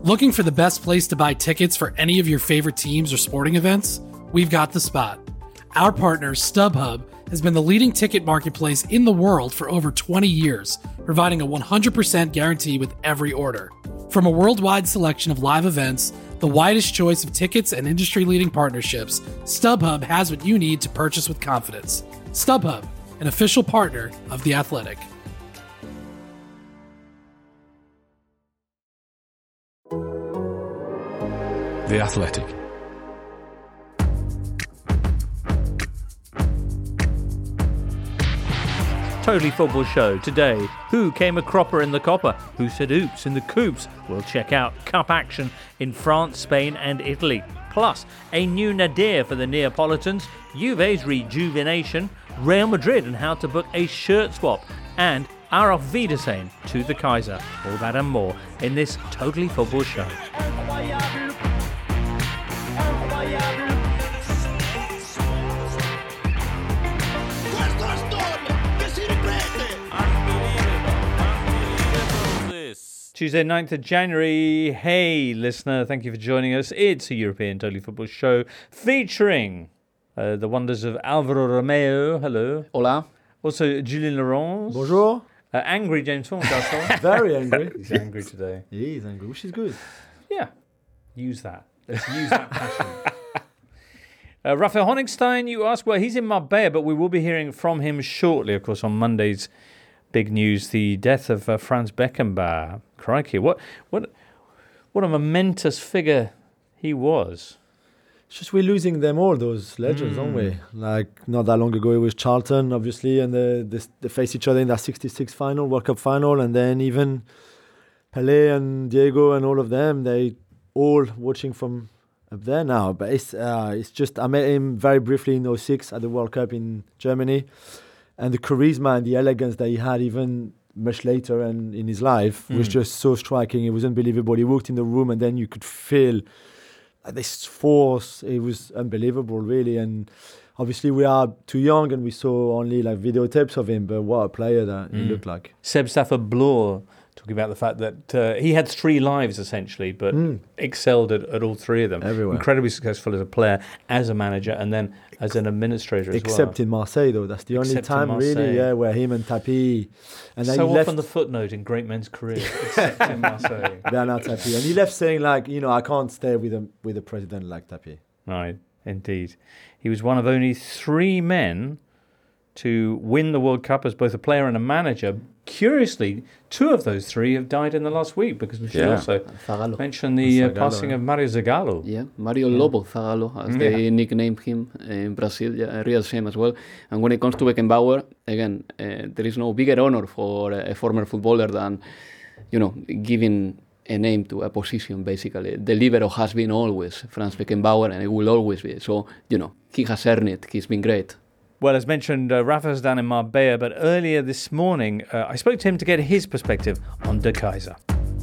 Looking for the best place to buy tickets for any of your favorite teams or sporting events? We've got the spot. Our partner, StubHub, has been the leading ticket marketplace in the world for over 20 years, providing a 100% guarantee with every order. From a worldwide selection of live events, the widest choice of tickets and industry-leading partnerships, StubHub has what you need to purchase with confidence. StubHub, an official partner of The Athletic. The Athletic. Totally Football Show today. Who came a cropper in the copper? Who said oops in the coops? We'll check out cup action in France, Spain and Italy. Plus, a new nadir for the Neapolitans, Juve's rejuvenation, Real Madrid and how to book a shirt swap, and our Auf Wiedersehen to the Kaiser. All that and more in this Totally Football Show. Tuesday, 9th of January. Hey, listener, thank you for joining us. It's a European Totally Football Show featuring the wonders of Alvaro Romeo. Hello. Hola. Also, Julien Laurence. Bonjour. Angry James Horncastle. Very angry. He's angry today. He is angry, which is good. Yeah. Use that. Let's use that passion. Raphael Honigstein, you ask, well, he's in Marbella, but we will be hearing from him shortly, of course, on Monday's big news, the death of Franz Beckenbauer. Crikey, what a momentous figure he was. It's just we're losing them all, those legends, aren't we? Like, not that long ago, it was Charlton, obviously, and they faced each other in that 66 final, World Cup final, and then even Pelé and Diego and all of them, they all watching from up there now. But it's just, I met him very briefly in 06 at the World Cup in Germany, and the charisma and the elegance that he had even much later and in his life was just so striking. It was unbelievable. He walked in the room and then you could feel this force. It was unbelievable, really. And obviously we are too young and we saw only like videotapes of him, but what a player that he looked like. Seb Stafford Bloor talking about the fact that he had three lives essentially, but excelled at all three of them. Everywhere. Incredibly successful as a player, as a manager, and then as an administrator as well. Except in Marseille, though. That's the only time, really, where him and Tapie... And so he often the footnote in great men's careers, except in Marseille. Bernard Tapie. And he left saying, like, I can't stay with a president like Tapie. Right, indeed. He was one of only three men to win the World Cup as both a player and a manager. Curiously, two of those three have died in the last week, because we should also mention the passing of Mario Zagallo. Yeah, Mario Lobo Zagallo, as they nicknamed him in Brazil. Yeah, a real shame as well. And when it comes to Beckenbauer, again, there is no bigger honor for a former footballer than, giving a name to a position, basically. The libero has been always Franz Beckenbauer, and it will always be. So, he has earned it. He's been great. Well, as mentioned, Rafa's down in Marbella, but earlier this morning, I spoke to him to get his perspective on De Kaiser.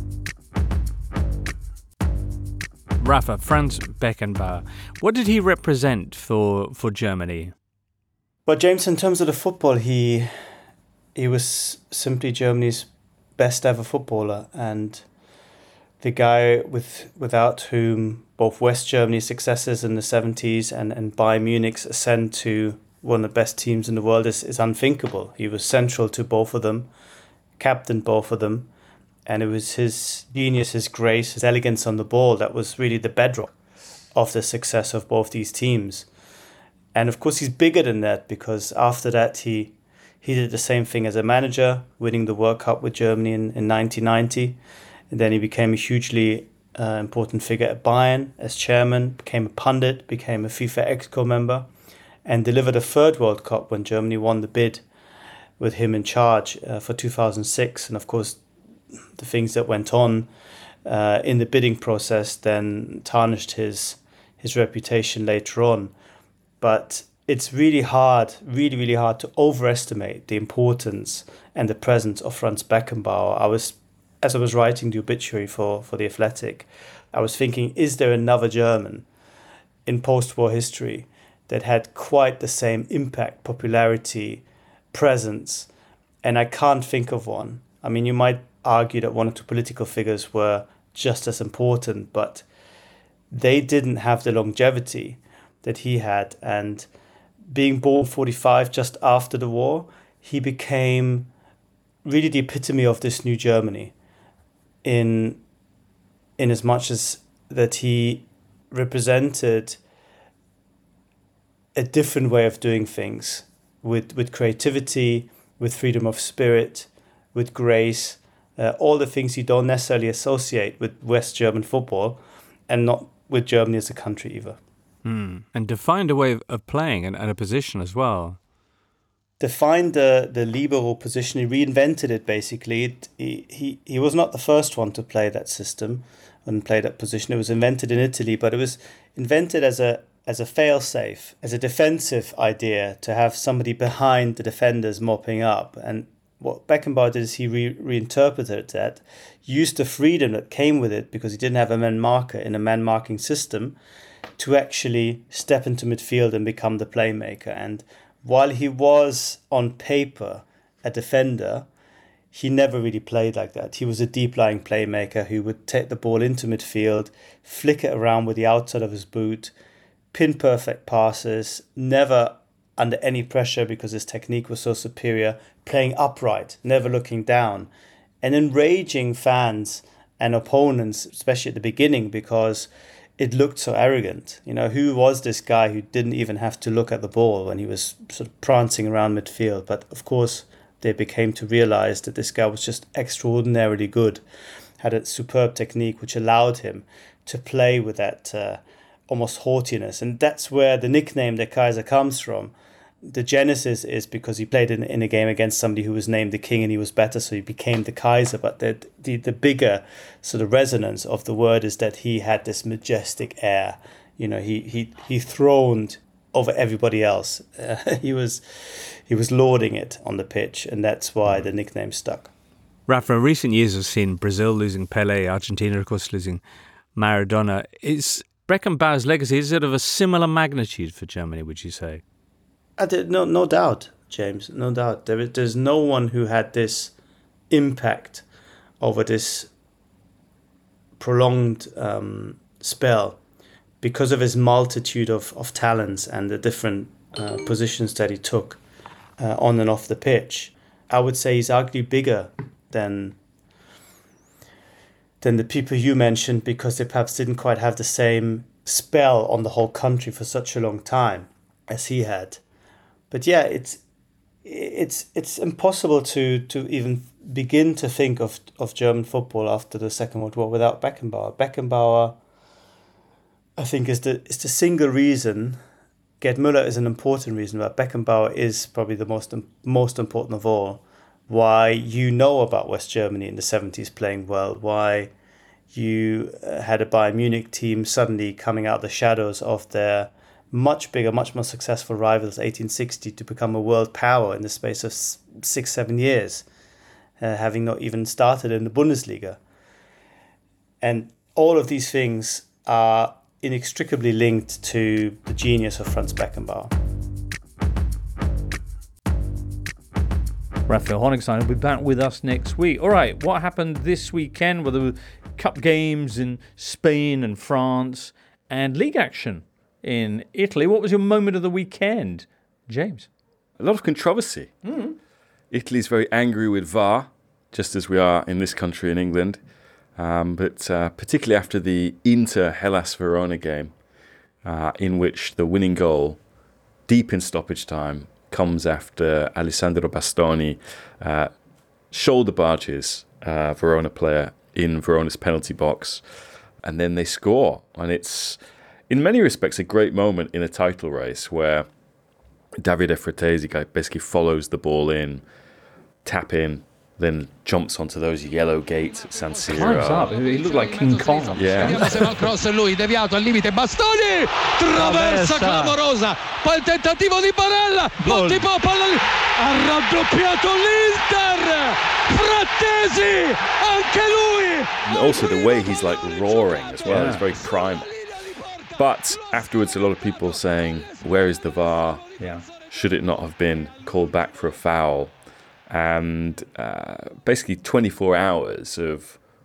Rafa, Franz Beckenbauer, what did he represent for Germany? Well, James, in terms of the football, he was simply Germany's best ever footballer, and the guy without whom both West Germany's successes in the 70s and Bayern Munich's ascent to one of the best teams in the world is unthinkable. He was central to both of them, captained both of them, and it was his genius, his grace, his elegance on the ball that was really the bedrock of the success of both these teams. And of course he's bigger than that, because after that he did the same thing as a manager, winning the World Cup with Germany in 1990, and then he became a hugely important figure at Bayern as chairman, became a pundit, became a FIFA Exco member, and delivered a third World Cup when Germany won the bid with him in charge for 2006. And of course, the things that went on in the bidding process then tarnished his reputation later on. But it's really hard to overestimate the importance and the presence of Franz Beckenbauer. As I was writing the obituary for The Athletic, I was thinking, is there another German in post-war history that had quite the same impact, popularity, presence? And I can't think of one. I mean, you might argue that one or two political figures were just as important, but they didn't have the longevity that he had. And being born 45, just after the war, he became really the epitome of this new Germany, in as much as that he represented a different way of doing things, with creativity, with freedom of spirit, with grace, all the things you don't necessarily associate with West German football, and not with Germany as a country either. And defined a way of playing and a position as well. Defined the libero position. He reinvented it, basically. He was not the first one to play that system and play that position. It was invented in Italy, but it was invented as a fail-safe, as a defensive idea, to have somebody behind the defenders mopping up. And what Beckenbauer did is he reinterpreted that, used the freedom that came with it, because he didn't have a man marker in a man marking system, to actually step into midfield and become the playmaker. And while he was on paper a defender, he never really played like that. He was a deep-lying playmaker who would take the ball into midfield, flick it around with the outside of his boot, pin perfect passes, never under any pressure because his technique was so superior, playing upright, never looking down, and enraging fans and opponents, especially at the beginning, because it looked so arrogant. You know, who was this guy who didn't even have to look at the ball when he was sort of prancing around midfield? But of course, they became to realize that this guy was just extraordinarily good, had a superb technique which allowed him to play with that almost haughtiness. And that's where the nickname Der Kaiser comes from. The genesis is because he played in a game against somebody who was named the king and he was better, so he became the Kaiser. But the bigger sort of resonance of the word is that he had this majestic air. You know, he throned over everybody else. He was lauding it on the pitch, and that's why the nickname stuck. Rafa, recent years have seen Brazil losing Pelé, Argentina, of course, losing Maradona. Is Beckenbauer's legacy, is it of a similar magnitude for Germany, would you say? No doubt, James, no doubt. There's no one who had this impact over this prolonged spell because of his multitude of talents and the different positions that he took on and off the pitch. I would say he's arguably bigger than the people you mentioned, because they perhaps didn't quite have the same spell on the whole country for such a long time as he had. But yeah, it's impossible to even begin to think of German football after the Second World War without Beckenbauer. Beckenbauer, I think, is the single reason. Gerd Müller is an important reason, but Beckenbauer is probably the most important of all. Why you know about West Germany in the 70s playing well, why you had a Bayern Munich team suddenly coming out of the shadows of their much bigger, much more successful rivals, 1860, to become a world power in the space of 6-7 years, having not even started in the Bundesliga. And all of these things are inextricably linked to the genius of Franz Beckenbauer. Raphael Honigstein will be back with us next week. All right, what happened this weekend? Well, there were cup games in Spain and France and league action in Italy. What was your moment of the weekend, James? A lot of controversy. Italy's very angry with VAR, just as we are in this country in England. But particularly after the Inter-Hellas Verona game, in which the winning goal, deep in stoppage time, comes after Alessandro Bastoni shoulder barges Verona player in Verona's penalty box, and then they score. And it's, in many respects, a great moment in a title race where Davide Fratesi basically follows the ball in, tap in, then jumps onto those yellow gates at San Siro. Climbs up. He looked like King Kong. Yeah. Cross lui, deviato al limite, Bastoni, traversa clamorosa, poi il tentativo di Barella, Motti palla, ha raddoppiato l'Inter, Fratesi, anche lui. And also the way he's like roaring as well, it's very primal. But afterwards, a lot of people saying, where is the VAR? Yeah. Should it not have been called back for a foul? And basically 24 hours of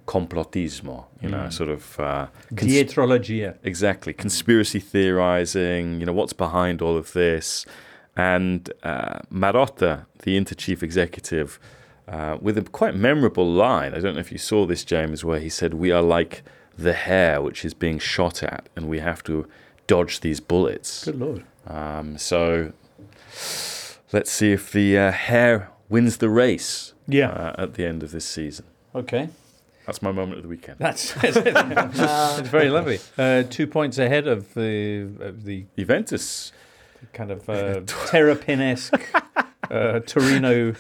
complotismo, sort of... Dietrologia. Exactly. Conspiracy theorizing, what's behind all of this. And Marotta, the Inter chief executive, with a quite memorable line, I don't know if you saw this, James, where he said, "We are like the hare which is being shot at, and we have to dodge these bullets." Good Lord. So let's see if the hare wins the race at the end of this season. Okay. That's my moment of the weekend. It's very lovely. 2 points ahead of the Juventus. Kind of Terrapin-esque Torino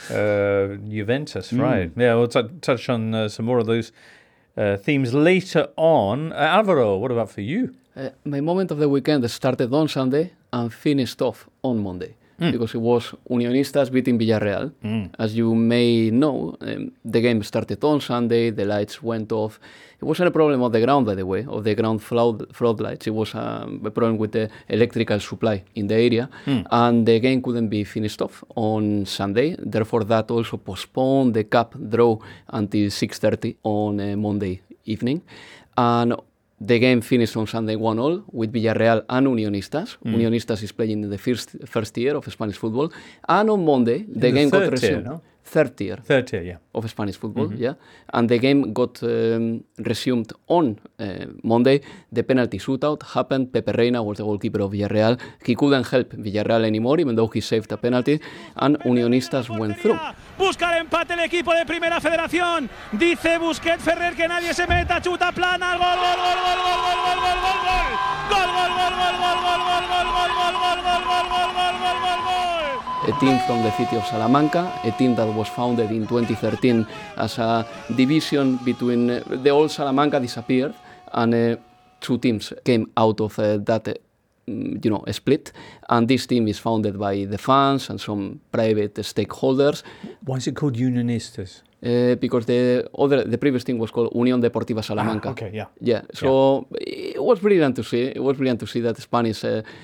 Juventus, right. Yeah, we'll touch on some more of those themes later on. Alvaro, what about for you? My moment of the weekend started on Sunday and finished off on Monday. Because it was Unionistas beating Villarreal. As you may know, the game started on Sunday, the lights went off. It wasn't a problem of the ground, by the way, of the ground floodlights. It was a problem with the electrical supply in the area, and the game couldn't be finished off on Sunday. Therefore, that also postponed the cup draw until 6:30 on Monday evening. And the game finished on Sunday 1-1 with Villarreal and Unionistas. Unionistas is playing in the first year of Spanish football. And on Monday, the game got resumed. Third tier, yeah. Of Spanish football, yeah. And the game got resumed on Monday. The penalty shootout happened. Pepe Reina was the goalkeeper of Villarreal. He couldn't help Villarreal anymore, even though he saved a penalty. And Unionistas went through. Busca el empate el equipo de Primera Federación. Dice Busquets Ferrer que nadie se meta. Chuta plana. Gol, gol, gol, gol, gol, gol, gol, gol, gol, gol. Gol, gol, gol, gol, gol, gol, gol, gol, gol, gol, gol, gol, gol, gol, gol, gol, gol. A team from the city of Salamanca, a team that was founded in 2013 as a division between the old Salamanca disappeared, and two teams came out of that split. And this team is founded by the fans and some private stakeholders. Why is it called Unionistas? Because the previous team was called Unión Deportiva Salamanca. Okay, yeah. Yeah, so it was brilliant to see. It was brilliant to see that Spanish,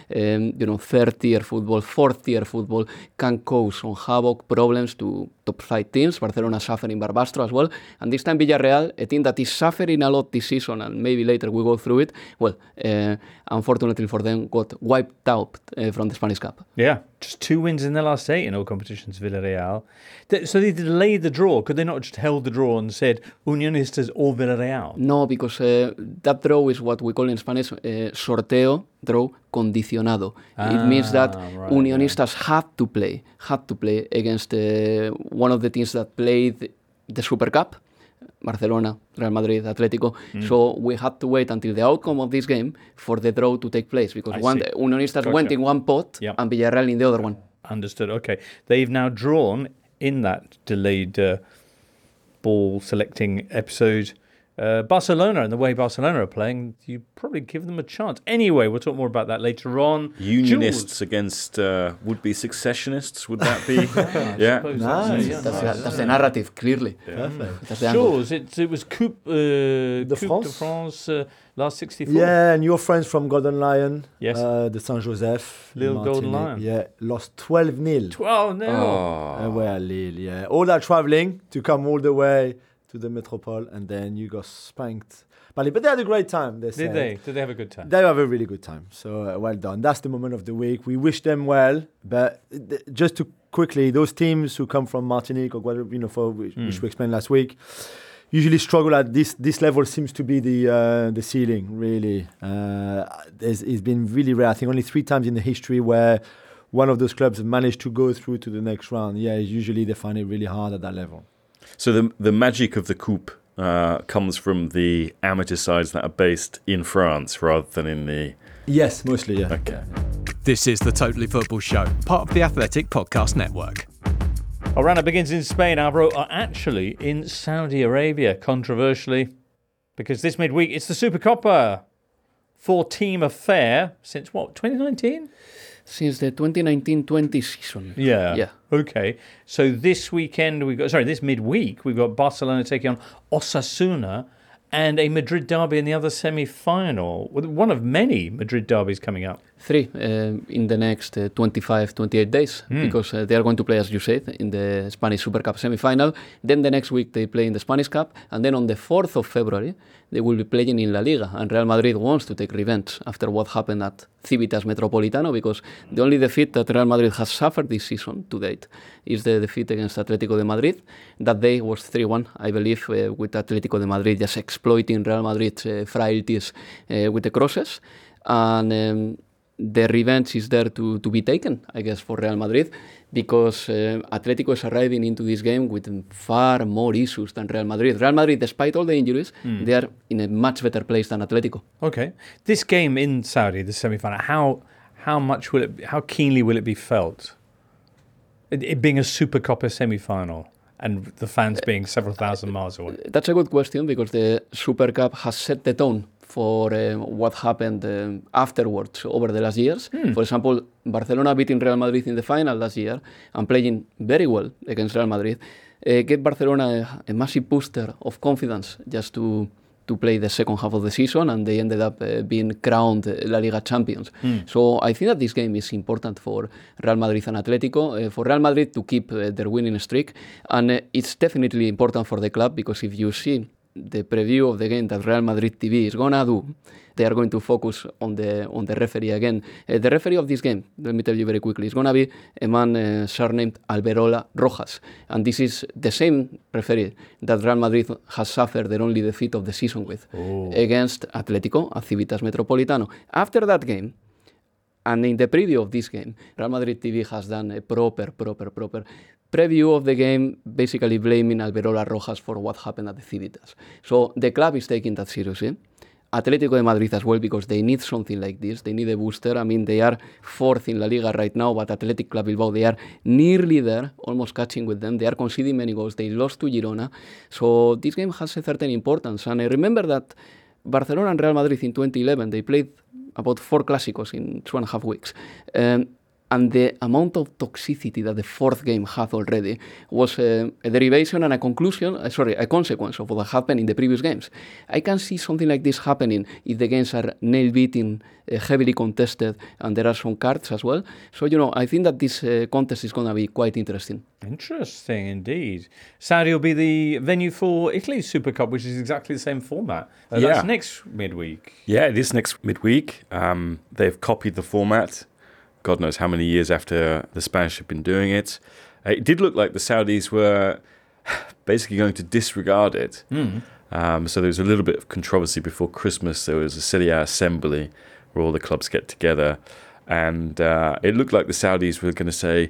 third-tier football, fourth-tier football can cause some havoc, problems to top-flight teams. Barcelona suffering Barbastro as well. And this time Villarreal, a team that is suffering a lot this season, and maybe later we go through it, well, unfortunately for them, got wiped out from the Spanish Cup. Yeah, just 2 wins in their last 8 in all competitions, Villarreal. So they delayed the draw. Could they not just held the draw and said Unionistas or Villarreal? No, because that draw is what we call in Spanish sorteo, draw condicionado. It means that Unionistas had to play against one of the teams that played the Super Cup, Barcelona, Real Madrid, Atletico. So we had to wait until the outcome of this game for the draw to take place, because Unionistas went in one pot and Villarreal in the other one. Understood. Okay. They've now drawn in that delayed ball selecting episode Barcelona, and the way Barcelona are playing, you probably give them a chance. Anyway, we'll talk more about that later on. Unionists against would-be successionists, would that be? Nice. That's the narrative, clearly. Perfect. Jules, it was Coupe de France last 64. Yeah, and your friends from Golden Lion, yes, the Saint-Joseph. Little Golden Lion. Yeah, lost 12-0. 12-0. Well, Lille, yeah. All that travelling to come all the way to the Metropole, and then you got spanked. But they had a great time. Did they have a good time? They have a really good time. So well done. That's the moment of the week. We wish them well. But just to quickly, those teams who come from Martinique or Guadeloupe, which we explained last week, usually struggle at this level. Seems to be the ceiling. Really, it's been really rare. I think only 3 times in the history where one of those clubs managed to go through to the next round. Yeah, usually they find it really hard at that level. So the magic of the Coupe comes from the amateur sides that are based in France rather than in the... Yes, mostly, yeah. Okay. This is the Totally Football Show, part of the Athletic Podcast Network. Our roundup begins in Spain. Alvaro are actually in Saudi Arabia, controversially, because this midweek it's the Supercopa 4-team affair since 2019? Since the 2019-20 season. Yeah. Okay. So this midweek, we've got Barcelona taking on Osasuna and a Madrid derby in the other semi-final. One of many Madrid derbies coming up. 3 in the next 28 days because they are going to play, as you said, in the Spanish Super Cup semi-final. Then the next week they play in the Spanish Cup, and then on the 4th of February they will be playing in La Liga, and Real Madrid wants to take revenge after what happened at Civitas Metropolitano, because the only defeat that Real Madrid has suffered this season to date is the defeat against Atlético de Madrid. That day was 3-1, I believe, with Atlético de Madrid just exploiting Real Madrid's frailties with the crosses, and the revenge is there to be taken, I guess, for Real Madrid, because Atletico is arriving into this game with far more issues than Real Madrid. Real Madrid, despite all the injuries, they are in a much better place than Atletico. Okay, this game in Saudi, the semi-final, how keenly will it be felt? It being a Super Copa semi-final and the fans being several thousand miles away. That's a good question, because the Super Cup has set the tone for what happened afterwards over the last years. For example, Barcelona beating Real Madrid in the final last year and playing very well against Real Madrid gave Barcelona a massive booster of confidence just to play the second half of the season, and they ended up being crowned La Liga champions. So I think that this game is important for Real Madrid and Atletico, for Real Madrid to keep their winning streak, and it's definitely important for the club, because if you see the preview of the game that Real Madrid TV is gonna do, they are going to focus on the referee again. The referee of this game, let me tell you very quickly, is gonna be a man surnamed Alberola Rojas, and this is the same referee that Real Madrid has suffered their only defeat of the season with against Atletico at Civitas Metropolitano. After that game, and in the preview of this game, Real Madrid TV has done a proper preview of the game, basically blaming Alberola Rojas for what happened at the Civitas. So the club is taking that seriously. Atlético de Madrid as well, because they need something like this. They need a booster. I mean, they are 4th in La Liga right now, but Athletic Club Bilbao, they are nearly there, almost catching with them. They are conceding many goals. They lost to Girona. So this game has a certain importance. And I remember that Barcelona and Real Madrid in 2011, they played about 4 Clásicos in 2.5 weeks. And the amount of toxicity that the 4th game had already was a derivation and a consequence of what happened in the previous games. I can see something like this happening if the games are nail-beating, heavily contested, and there are some cards as well. So, I think that this contest is going to be quite interesting. Interesting indeed. Saudi will be the venue for Italy's Super Cup, which is exactly the same format. That's next midweek. Yeah, it is next midweek. They've copied the format. God knows how many years after the Spanish have been doing it. It did look like the Saudis were basically going to disregard it. So there was a little bit of controversy before Christmas. There was a Serie A assembly where all the clubs get together. And it looked like the Saudis were going to say,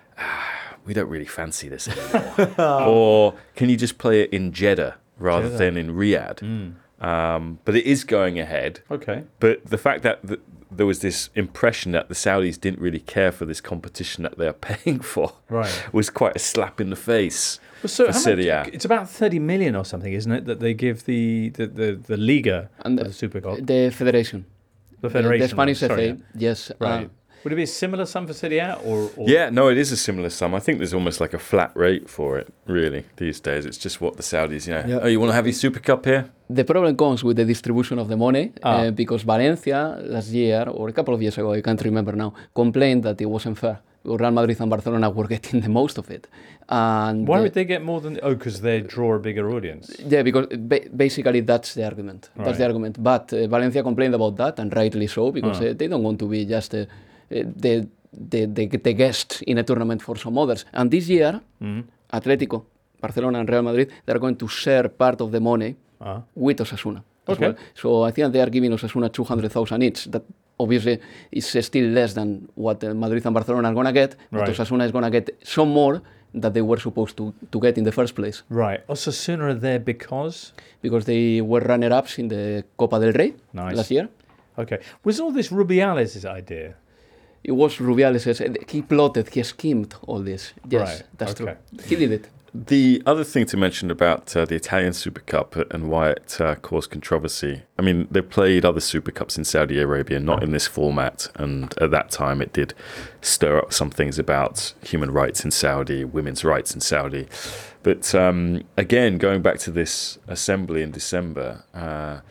we don't really fancy this anymore. Or can you just play it in Jeddah rather than in Riyadh? But it is going ahead. Okay. But the fact that there was this impression that the Saudis didn't really care for this competition that they're paying for was quite a slap in the face for Serie A. It's about 30 million or something, isn't it, that they give the Liga and the Super Cup? The Federation. The Federation. The Spanish FA, yes. Right. Would it be a similar sum for Serie A? Or? Yeah, no, it is a similar sum. I think there's almost like a flat rate for it, really, these days. It's just what the Saudis, oh, you want to have your Super Cup here? The problem comes with the distribution of the money, because Valencia last year, or a couple of years ago, I can't remember now, complained that it wasn't fair. Real Madrid and Barcelona were getting the most of it. And why would they get more than... Oh, because they draw a bigger audience. Yeah, because basically that's the argument. That's the argument. But Valencia complained about that, and rightly so, because they don't want to be just... the guest in a tournament for some others. And this year, Atletico, Barcelona and Real Madrid, they're going to share part of the money with Osasuna as well. So I think they are giving Osasuna 200,000 each. That obviously is still less than what Madrid and Barcelona are going to get, but Osasuna is going to get some more that they were supposed to get in the first place. Right. Osasuna are there because? Because they were runner-ups in the Copa del Rey last year. Okay. Was all this Rubiales' idea? It was Rubiales'. He plotted, he schemed all this. Yes, that's true. He did it. The other thing to mention about the Italian Super Cup and why it caused controversy, I mean, they played other Super Cups in Saudi Arabia, not in this format, and at that time it did stir up some things about human rights in Saudi, women's rights in Saudi. But again, going back to this assembly in December,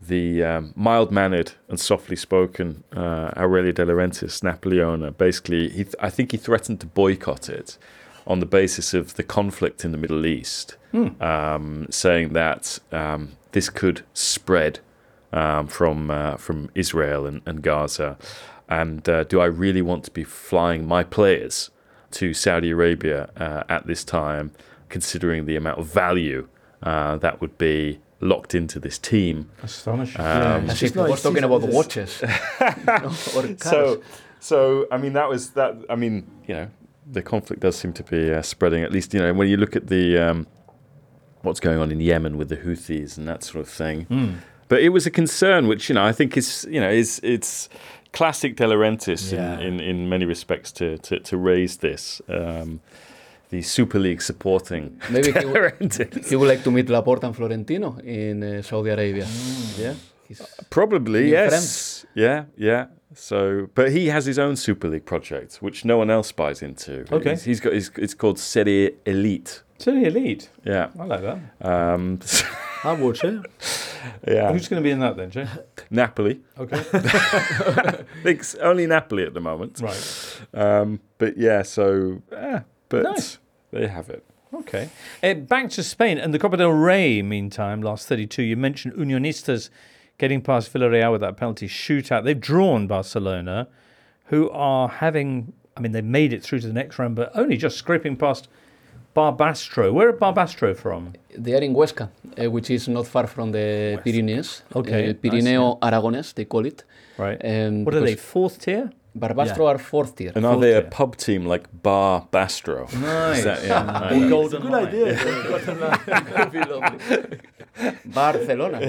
the mild-mannered and softly-spoken Aurelio De Laurentiis, Napoli owner, basically, I think he threatened to boycott it on the basis of the conflict in the Middle East, saying that this could spread from Israel and Gaza. And do I really want to be flying my players to Saudi Arabia at this time, considering the amount of value that would be locked into this team? Astonishing. As if he was talking about the watches. Or cars. So I mean, the conflict does seem to be spreading. At least, when you look at the what's going on in Yemen with the Houthis and that sort of thing. But it was a concern, which I think is it's classic De Laurentiis in many respects to raise this. The Super League supporting maybe De Laurentiis. he would like to meet Laporta and Florentino in Saudi Arabia. Yeah, probably yes. Friend. Yeah. So, but he has his own Super League project, which no one else buys into. Okay, he's got. It's called Serie Elite. Serie Elite. Yeah, I like that. I watch it. Yeah. Who's going to be in that then, Jay? Napoli. Okay. I think it's only Napoli at the moment. Right. But yeah, so but nice. There you have it. Okay. Back to Spain and the Copa del Rey. Meantime, last 32. You mentioned Unionistas getting past Villarreal with that penalty shootout. They've drawn Barcelona, who are having. I mean, they've made it through to the next round, but only just scraping past Barbastro. Where are Barbastro from? They are in Huesca, which is not far from the Pyrenees. Okay, Pirineo Aragonés, they call it. Right. What are they, fourth tier? Barbastro are fourth tier. And are they a pub team like Bar Bastro? Nice. Golden good idea. Could be lovely. Barcelona.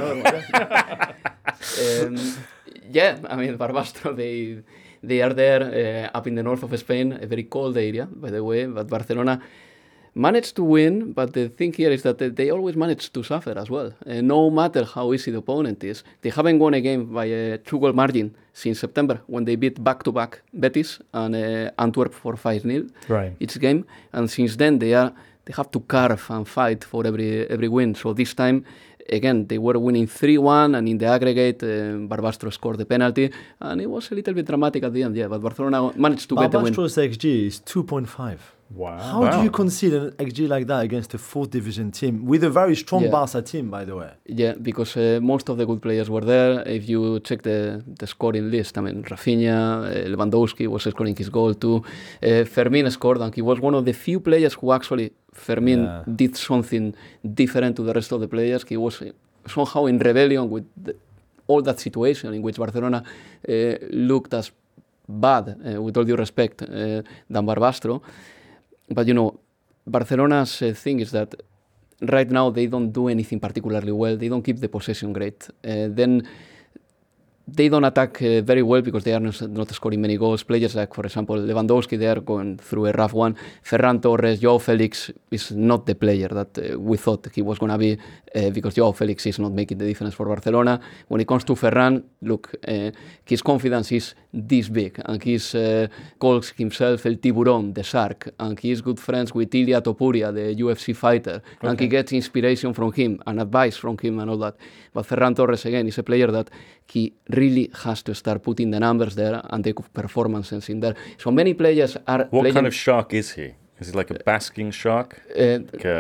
I mean, Barbastro, they are there up in the north of Spain, a very cold area, by the way, but Barcelona managed to win, but the thing here is that they always manage to suffer as well. No matter how easy the opponent is, they haven't won a game by a 2-goal margin since September, when they beat back-to-back Betis and Antwerp for 5-0 each game. And since then, they have to carve and fight for every win. So this time, again, they were winning 3-1, and in the aggregate, Barbastro scored the penalty, and it was a little bit dramatic at the end, but Barcelona managed to get the win. Barbastro's XG is 2.5. Wow. How do you concede an XG like that against a 4th division team, with a very strong Barca team, by the way? Yeah, because most of the good players were there. If you check the scoring list, I mean, Rafinha, Lewandowski was scoring his goal too. Fermin scored, and he was one of the few players who actually, Fermin did something different to the rest of the players. He was somehow in rebellion with all that situation in which Barcelona looked as bad, with all due respect, than Barbastro. But Barcelona's thing is that right now they don't do anything particularly well. They don't keep the possession great. Then they don't attack very well because they are not scoring many goals. Players like, for example, Lewandowski, they are going through a rough one. Ferran Torres, Joao Felix is not the player that we thought he was going to be, because Joao Felix is not making the difference for Barcelona. When it comes to Ferran, look, his confidence is this big, and he calls himself El Tiburón, the shark, and he is good friends with Ilia Topuria, the UFC fighter, and he gets inspiration from him and advice from him and all that. But Ferran Torres, again, is a player that he really has to start putting the numbers there and the performances in there. So many players are What kind of shark is he? Is it like a basking shark? I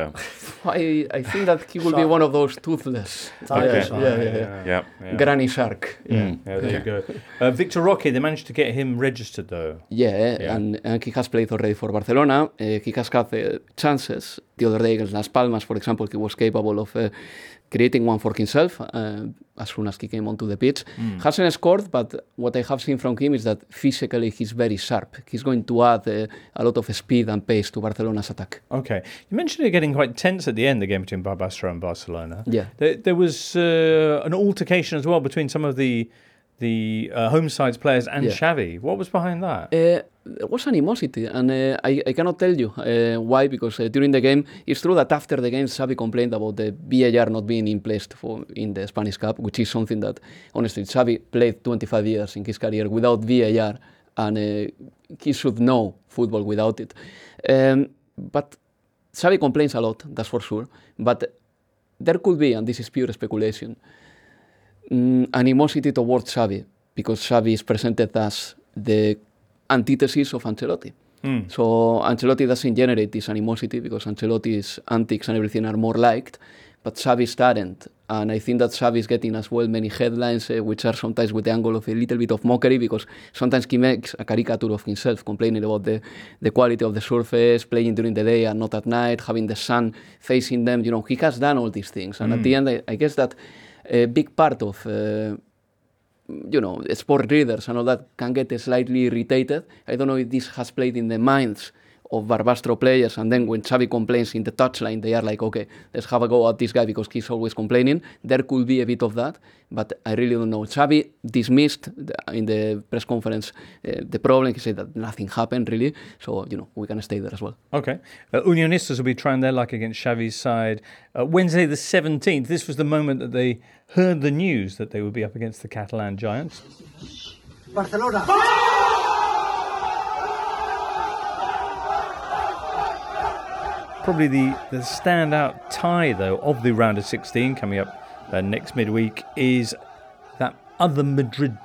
think that he will be one of those toothless. Yeah. Granny shark. Yeah, there you go. Victor Roque, they managed to get him registered though. And he has played already for Barcelona. He has had chances. The other day against Las Palmas, for example, he was capable of creating one for himself as soon as he came onto the pitch. Hasn't scored, but what I have seen from him is that physically he's very sharp. He's going to add a lot of speed and pace to Barcelona's attack. Okay. You mentioned it getting quite tense at the end, the game between Barbastro and Barcelona. Yeah. There was an altercation as well between some of the home side's players and Xavi. What was behind that? There was animosity, and I cannot tell you why, because during the game, it's true that after the game, Xavi complained about the VAR not being in place in the Spanish Cup, which is something that, honestly, Xavi played 25 years in his career without VAR, and he should know football without it. But Xavi complains a lot, that's for sure, but there could be, and this is pure speculation, animosity towards Xavi, because Xavi is presented as the antithesis of Ancelotti. So Ancelotti doesn't generate this animosity because Ancelotti's antics and everything are more liked, but Xavi's talent. And I think that Xavi is getting as well many headlines, which are sometimes with the angle of a little bit of mockery, because sometimes he makes a caricature of himself, complaining about the quality of the surface, playing during the day and not at night, having the sun facing them. He has done all these things. And at the end, I guess that a big part of sport readers and all that can get slightly irritated. I don't know if this has played in the minds of Barbastro players, and then when Xavi complains in the touchline, they are like, okay, let's have a go at this guy because he's always complaining. There could be a bit of that, but I really don't know. Xavi dismissed in the press conference the problem. He said that nothing happened really, so we can stay there as well. Okay. Unionistas will be trying their luck against Xavi's side. Wednesday the 17th, this was the moment that they heard the news that they would be up against the Catalan giants. Barcelona! Probably the standout tie, though, of the round of 16 coming up next midweek is that other Madrid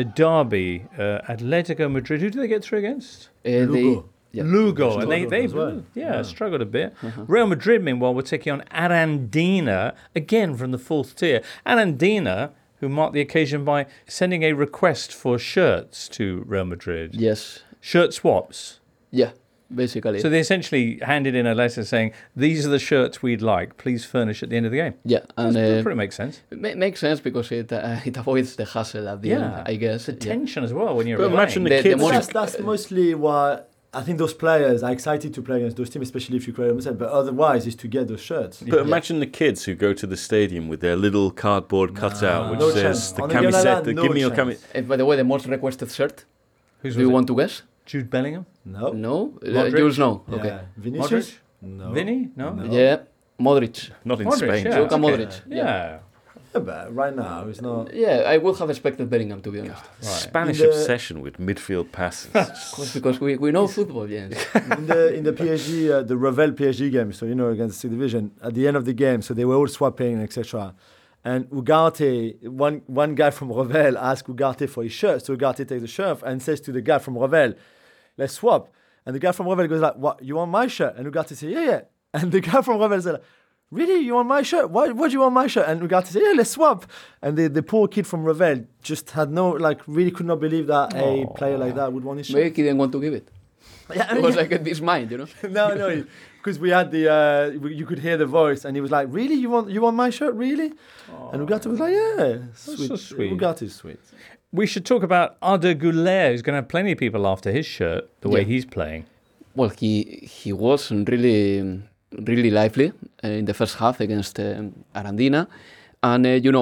derby, Atletico Madrid. Who do they get through against? Lugo. Lugo, and they struggled a bit. Real Madrid, meanwhile, were taking on Arandina, again from the fourth tier. Arandina, who marked the occasion by sending a request for shirts to Real Madrid. Yes. Shirt swaps. Yeah. Basically. So they essentially handed in a letter saying, these are the shirts we'd like, please furnish at the end of the game. Yeah. And that pretty makes sense. It makes sense because it avoids the hassle at the end, I guess. The tension as well when you're But imagine the kids. That's mostly why I think those players are excited to play against those teams, especially if you create them. But otherwise, is to get those shirts. But imagine the kids who go to the stadium with their little cardboard cutout which says the camiseta, give me your camiseta. By the way, the most requested shirt, do you want to guess? Jude Bellingham? No. Jules, no. Yeah. Okay. Vinicius? No. Vinny? No. Yeah. Modric. Not in Modric, Spain. yeah. Luka Modric. Yeah. Yeah, but right now it's not. Yeah, I would have expected Bellingham, to be honest. Right. Spanish obsession with midfield passes. Because we know football, James. in the PSG, the Revel PSG game, so against the division, at the end of the game, so they were all swapping, etc. And Ugarte, one guy from Revel asked Ugarte for his shirt, so Ugarte takes the shirt and says to the guy from Revel, let's swap. And the guy from Revel goes like, what, you want my shirt? And Ugarte says, yeah. And the guy from Revel said, really, you want my shirt? Why do you want my shirt? And Ugarte said, yeah, let's swap. And the poor kid from Revel just had really could not believe that a player like that would want his shirt. Maybe he didn't want to give it. Yeah, it was like in his mind, No, because we had you could hear the voice, and he was like, really, you want my shirt, really? And Ugarte was like, yeah, sweet. So sweet. Ugarte is sweet. We should talk about Arda Güler, who's going to have plenty of people after his shirt, the way he's playing. Well, he was really, really lively in the first half against Arandina. And,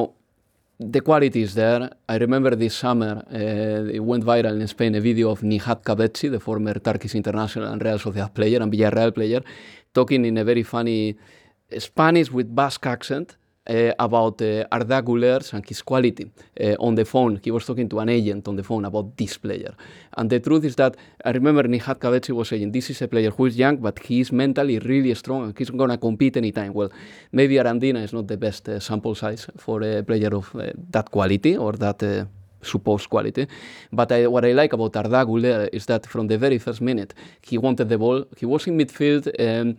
the quality is there. I remember this summer, it went viral in Spain, a video of Nihat Kabetsi, the former Turkish international and Real Sociedad player and Villarreal player, talking in a very funny Spanish with Basque accent about Arda Güler and his quality on the phone. He was talking to an agent on the phone about this player. And the truth is that I remember Nihat Kabetsi was saying, this is a player who is young, but he is mentally really strong and he's going to compete anytime. Well, maybe Arandina is not the best sample size for a player of that quality or that supposed quality. But what I like about Arda Güler is that from the very first minute, he wanted the ball. He was in midfield,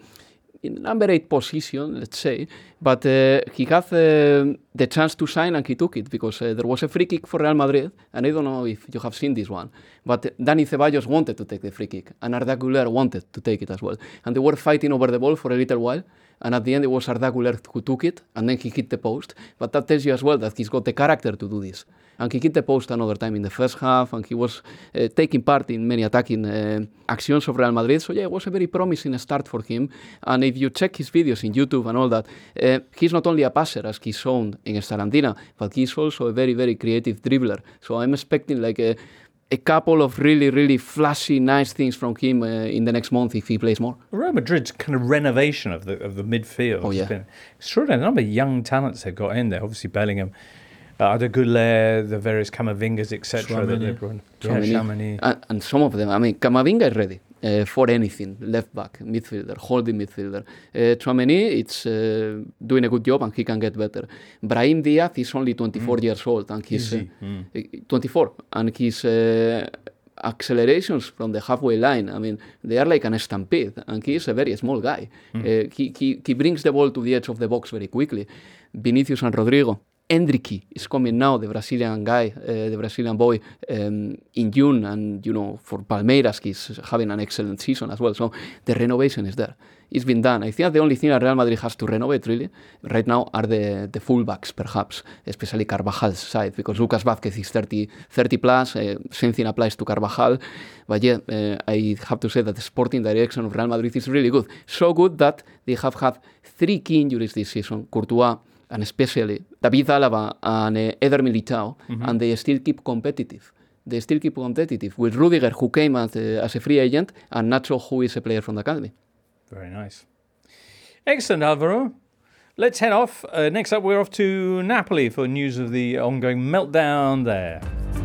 in number 8 position, let's say, but he had the chance to shine and he took it because there was a free kick for Real Madrid, and I don't know if you have seen this one, but Dani Ceballos wanted to take the free kick and Arda Güler wanted to take it as well, and they were fighting over the ball for a little while, and at the end it was Arda Güler who took it and then he hit the post, but that tells you as well that he's got the character to do this. And he hit the post another time in the first half, and he was taking part in many attacking actions of Real Madrid. So yeah, it was a very promising start for him. And if you check his videos in YouTube and all that, he's not only a passer, as he's shown against Arandina, but he's also a very, very creative dribbler. So I'm expecting like a couple of really, really flashy, nice things from him in the next month if he plays more. Real Madrid's kind of renovation of the midfield has been extraordinary. The number of young talents they've got in there. Obviously Bellingham, Arda Güler, the various Camavingas, etc. that they brought in. Chamonix. And some of them, I mean, Camavinga is ready. for anything, left back, midfielder, holding midfielder. Tchouaméni, it's doing a good job and he can get better. Brahim Diaz is only 24 years old and he's 24 and his accelerations from the halfway line, I mean, they are like an stampede and he is a very small guy. He brings the ball to the edge of the box very quickly. Vinicius and Rodrigo. Endrick is coming now, the Brazilian guy, the Brazilian boy, in June, and for Palmeiras he's having an excellent season as well. So the renovation is there. It's been done. I think the only thing that Real Madrid has to renovate really right now are the fullbacks, perhaps, especially Carvajal's side, because Lucas Vázquez is 30 plus. Same thing applies to Carvajal. But yeah, I have to say that the sporting direction of Real Madrid is really good. So good that they have had 3 key injuries this season. Courtois, and especially David Alaba and Eder Militao, and they still keep competitive. They still keep competitive with Rudiger, who came as a free agent, and Nacho, who is a player from the academy. Very nice. Excellent, Alvaro. Let's head off. Next up, we're off to Napoli for news of the ongoing meltdown there.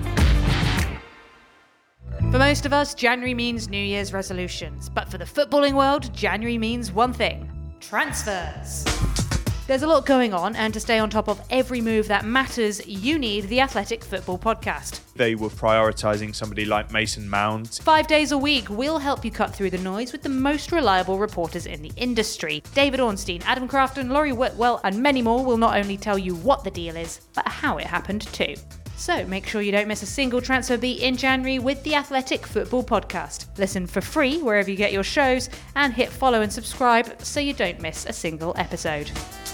For most of us, January means New Year's resolutions. But for the footballing world, January means one thing: transfers. There's a lot going on, and to stay on top of every move that matters, you need the Athletic Football Podcast. They were prioritising somebody like Mason Mount. 5 days a week, we'll help you cut through the noise with the most reliable reporters in the industry. David Ornstein, Adam Crafton, Laurie Whitwell, and many more will not only tell you what the deal is, but how it happened too. So make sure you don't miss a single transfer beat in January with the Athletic Football Podcast. Listen for free wherever you get your shows, and hit follow and subscribe so you don't miss a single episode.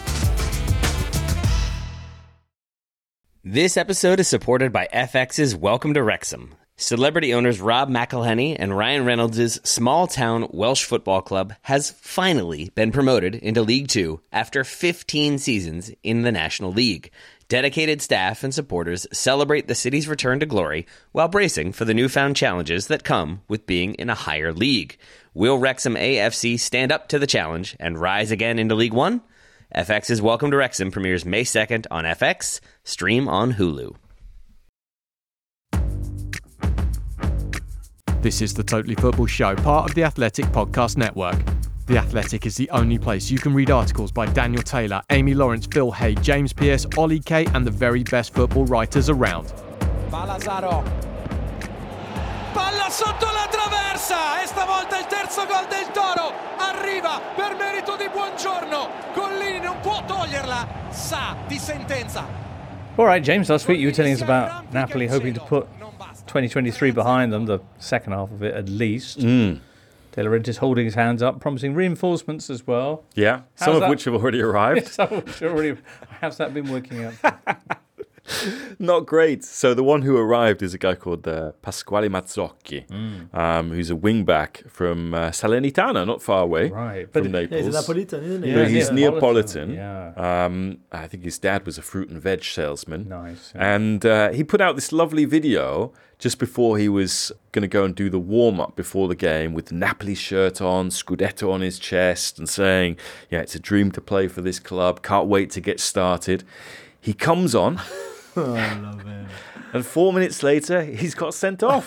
This episode is supported by FX's Welcome to Wrexham. Celebrity owners Rob McElhenney and Ryan Reynolds' small-town Welsh football club has finally been promoted into League Two after 15 seasons in the National League. Dedicated staff and supporters celebrate the city's return to glory while bracing for the newfound challenges that come with being in a higher league. Will Wrexham AFC stand up to the challenge and rise again into League One? FX's Welcome to Wrexham premieres May 2nd on FX, stream on Hulu. This is the Totally Football Show, part of the Athletic Podcast Network. The Athletic is the only place you can read articles by Daniel Taylor, Amy Lawrence, Phil Hay, James Pearce, Ollie Kay, and the very best football writers around. Lazaro. Palla sotto la traversa e stavolta il terzo gol del Toro arriva per merito di Buongiorno. Collini non può toglierla, sa di sentenza. All right, James, last week you were telling us about Napoli hoping to put 2023 behind them, the second half of it at least. De Laurentiis holding his hands up, promising reinforcements as well. Yeah, some of which have already arrived. How's that been working out? Not great. So the one who arrived is a guy called Pasquale Mazzocchi, who's a wing-back from Salernitana, not far away from Naples. Yeah, he's a Napolitan, isn't he? Yeah, he's Neapolitan. Yeah. I think his dad was a fruit and veg salesman. Nice. Yeah. And he put out this lovely video just before he was going to go and do the warm-up before the game with the Napoli shirt on, Scudetto on his chest, and saying, yeah, it's a dream to play for this club, can't wait to get started. He comes on... Oh, I love him. And 4 minutes later, he's got sent off.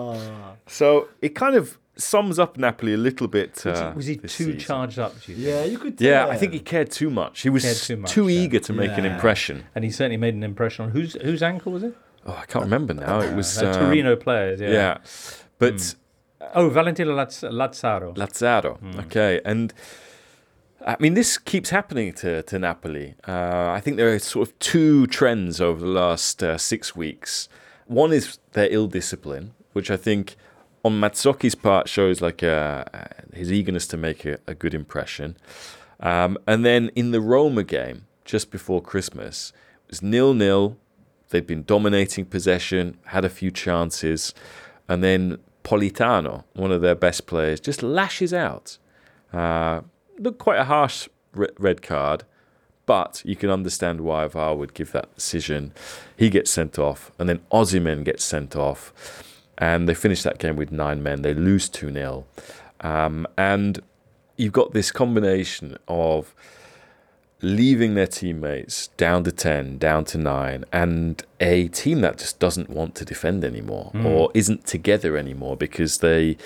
So it kind of sums up Napoli a little bit. Was he too charged up, do you think? Yeah, you could tell. Yeah, I think he cared too much. He was too eager to make an impression. And he certainly made an impression on... Whose ankle was it? Oh, I can't remember now. It was... Torino players, yeah. Yeah. But... Valentino Lazzaro. Lazzaro, okay. And... I mean, this keeps happening to Napoli. I think there are sort of two trends over the last 6 weeks. One is their ill discipline, which I think on Mazzocchi's part shows like his eagerness to make a good impression. And then in the Roma game, just before Christmas, it was 0-0. They'd been dominating possession, had a few chances. And then Politano, one of their best players, just lashes out. Looked quite a harsh red card, but you can understand why VAR would give that decision. He gets sent off, and then Osimhen gets sent off, and they finish that game with 9 men. They lose 2-0. And you've got this combination of leaving their teammates down to 10, down to 9, and a team that just doesn't want to defend anymore or isn't together anymore because they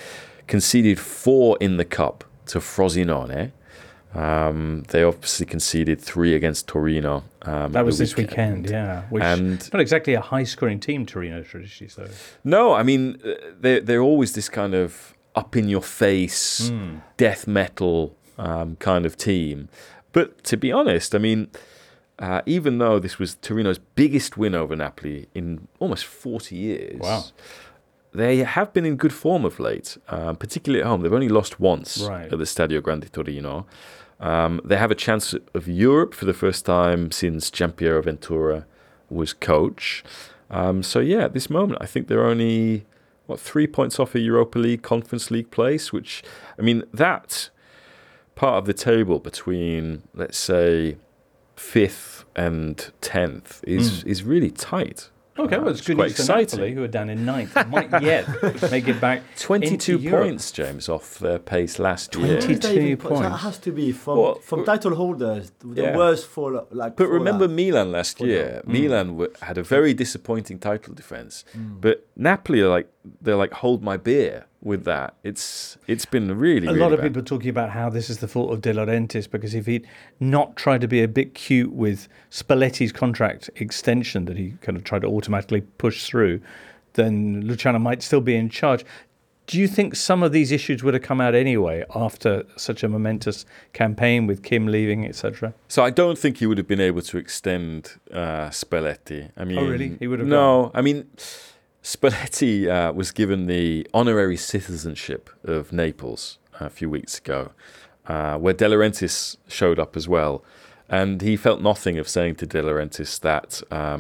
conceded 4 in the cup to Frosinone. They obviously conceded 3 against Torino. That was this weekend, yeah. Which not exactly a high-scoring team, Torino, traditionally. So no, I mean, they're always this kind of up-in-your-face, death metal kind of team. But to be honest, I mean, even though this was Torino's biggest win over Napoli in almost 40 years, they have been in good form of late, particularly at home. They've only lost once at the Stadio Grande Torino. They have a chance of Europe for the first time since Giampiero Ventura was coach. So yeah, at this moment, I think they're only 3 points off a Europa League, Conference League place, which, I mean, that part of the table between, let's say, 5th and 10th is really tight. Okay, well, it's good news for Napoli, who are down in 9th. Might yet make it back 22 into points, James, off their pace last year. 22 points. That has to be from title holders, the worst for like. But remember Milan last year. Milan had a very disappointing title defence. But Napoli are like hold my beer with that. It's been really, a lot of people are talking about how this is the fault of De Laurentiis, because if he'd not tried to be a bit cute with Spalletti's contract extension that he kind of tried to automatically push through, then Luciano might still be in charge. Do you think some of these issues would have come out anyway after such a momentous campaign with Kim leaving, etc.? So I don't think he would have been able to extend Spalletti. I mean, oh really? He would have. No, I mean, Spalletti was given the honorary citizenship of Naples a few weeks ago, where De Laurentiis showed up as well. And he felt nothing of saying to De Laurentiis that,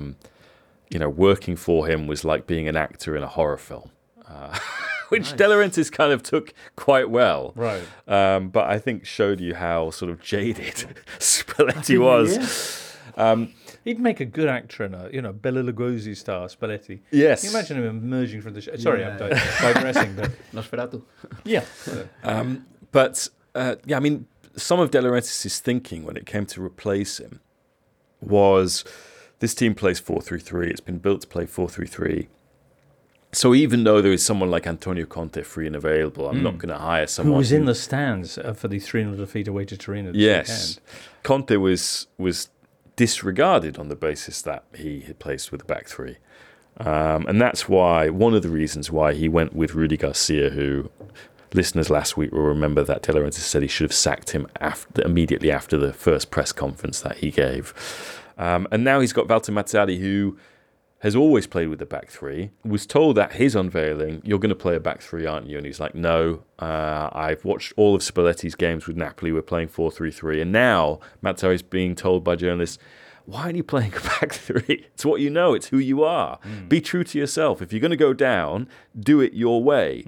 working for him was like being an actor in a horror film, which De Laurentiis kind of took quite well. Right. But I think showed you how sort of jaded Spalletti was. He'd make a good actor in a Bela Lugosi star, Spalletti. Yes. Can you imagine him emerging from the show? Sorry, I'm digressing. But Nosferatu. Yeah. I mean, some of De Laurentiis' thinking when it came to replace him was this team plays 4-3-3. It's been built to play 4-3-3. So even though there is someone like Antonio Conte free and available, I'm not going to hire someone who was in the stands for the 3-0 defeat away to Torino. Yes. Conte was disregarded on the basis that he had placed with the back three. And that's why, one of the reasons why he went with Rudi Garcia, who listeners last week will remember that De Laurentiis said he should have sacked him immediately after the first press conference that he gave. And now he's got Walter Mazzarri, who has always played with the back three, was told at his unveiling, you're going to play a back three, aren't you? And he's like, no, I've watched all of Spalletti's games with Napoli, we're playing 4-3-3. And now Mazzarri's being told by journalists, why aren't you playing a back three? It's what you know, it's who you are. Be true to yourself. If you're going to go down, do it your way.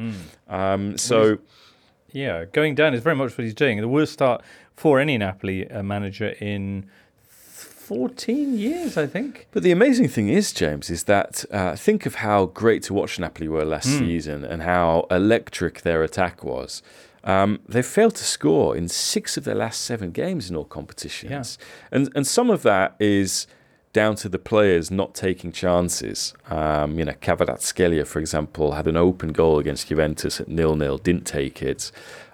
Going down is very much what he's doing. The worst start for any Napoli manager in 14 years, I think. But the amazing thing is, James, is that think of how great to watch Napoli were last season and how electric their attack was. They've failed to score in 6 of their last 7 games in all competitions. Yeah. And some of that is down to the players not taking chances. Kvaratskhelia, for example, had an open goal against Juventus at 0-0, didn't take it.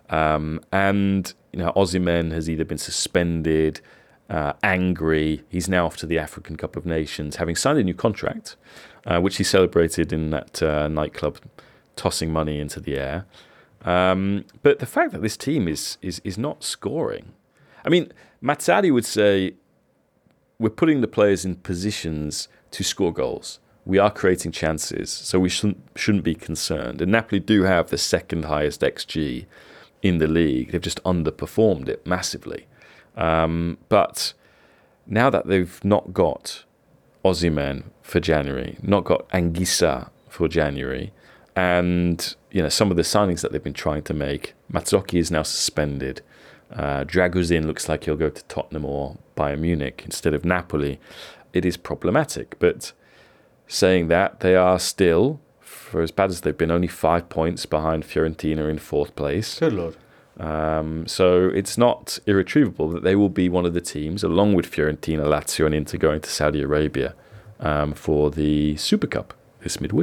Osimhen has either been suspended, angry. He's now off to the African Cup of Nations, having signed a new contract, which he celebrated in that nightclub, tossing money into the air. But the fact that this team is not scoring, I mean, Mazzarri would say we're putting the players in positions to score goals. We are creating chances, so we shouldn't be concerned. And Napoli do have the second highest XG in the league. They've just underperformed it massively. But now that they've not got Osimhen for January, not got Anguissa for January, and some of the signings that they've been trying to make, Mazzocchi is now suspended. Draguzin looks like he'll go to Tottenham or Bayern Munich instead of Napoli. It is problematic. But saying that, they are still, for as bad as they've been, only 5 points behind Fiorentina in 4th place. Good Lord. So it's not irretrievable that they will be one of the teams, along with Fiorentina, Lazio and Inter, going to Saudi Arabia for the Super Cup this midweek.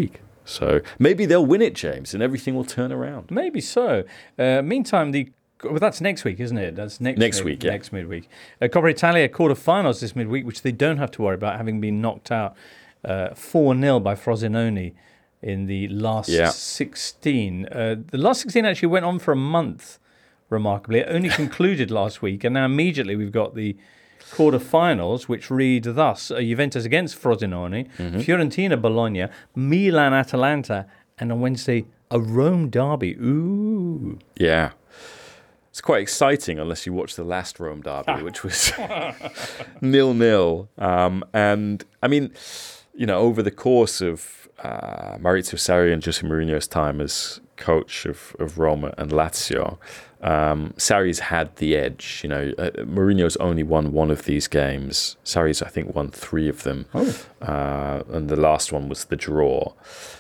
So maybe they'll win it, James, and everything will turn around. Maybe so. Meantime, that's next week, isn't it? That's next week, next midweek. Coppa Italia quarterfinals this midweek, which they don't have to worry about, having been knocked out 4-0 by Frosinone in the last 16. The last 16 actually went on for a month, remarkably. It only concluded last week, and now immediately we've got the quarterfinals, which read thus: Juventus against Frosinone, Fiorentina Bologna, Milan Atalanta, and on Wednesday a Rome derby. Ooh. Yeah. It's quite exciting unless you watch the last Rome derby, which was 0-0. And I mean, over the course of Maurizio Sarri and Jose Mourinho's time as coach of Roma and Lazio, Sarri's had the edge. Mourinho's only won one of these games. Sarri's, I think, won 3 of them. And the last one was the draw.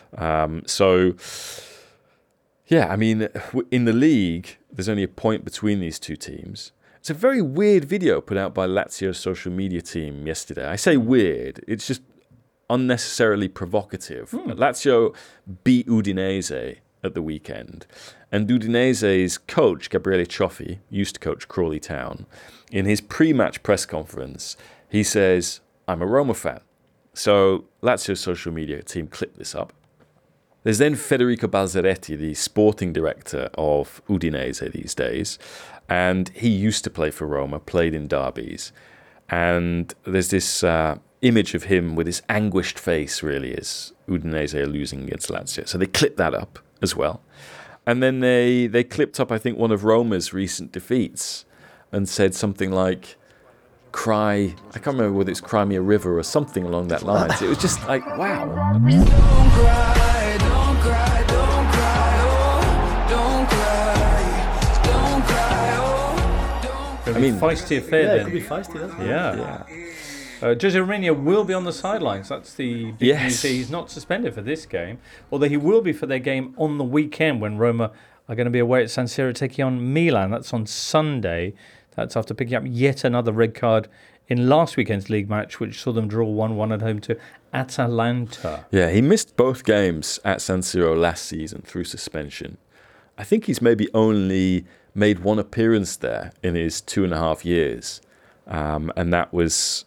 Yeah, I mean, in the league, there's only a point between these two teams. It's a very weird video put out by Lazio's social media team yesterday. I say weird, it's just unnecessarily provocative. Lazio beat Udinese at the weekend, and Udinese's coach, Gabriele Cioffi, used to coach Crawley Town, in his pre-match press conference, he says, "I'm a Roma fan." So Lazio's social media team clipped this up. There's then Federico Balzaretti, the sporting director of Udinese these days, and he used to play for Roma, played in derbies. And there's this image of him with this anguished face, really, as Udinese are losing against Lazio. So they clipped that up as well. And then they clipped up, I think, one of Roma's recent defeats and said something like, I can't remember whether it's Cry Me a River or something along that lines. It was just like, wow. Don't cry, don't cry, don't cry, oh, don't cry, don't cry, oh, don't. I mean, feisty affair then. It could be feisty, doesn't it? Yeah. Jose Mourinho will be on the sidelines. That's the big news. He's not suspended for this game, although he will be for their game on the weekend when Roma are going to be away at San Siro taking on Milan. That's on Sunday. That's after picking up yet another red card in last weekend's league match, which saw them draw 1-1 at home to Atalanta. Yeah, he missed both games at San Siro last season through suspension. I think he's maybe only made one appearance there in his 2.5 years. And that was,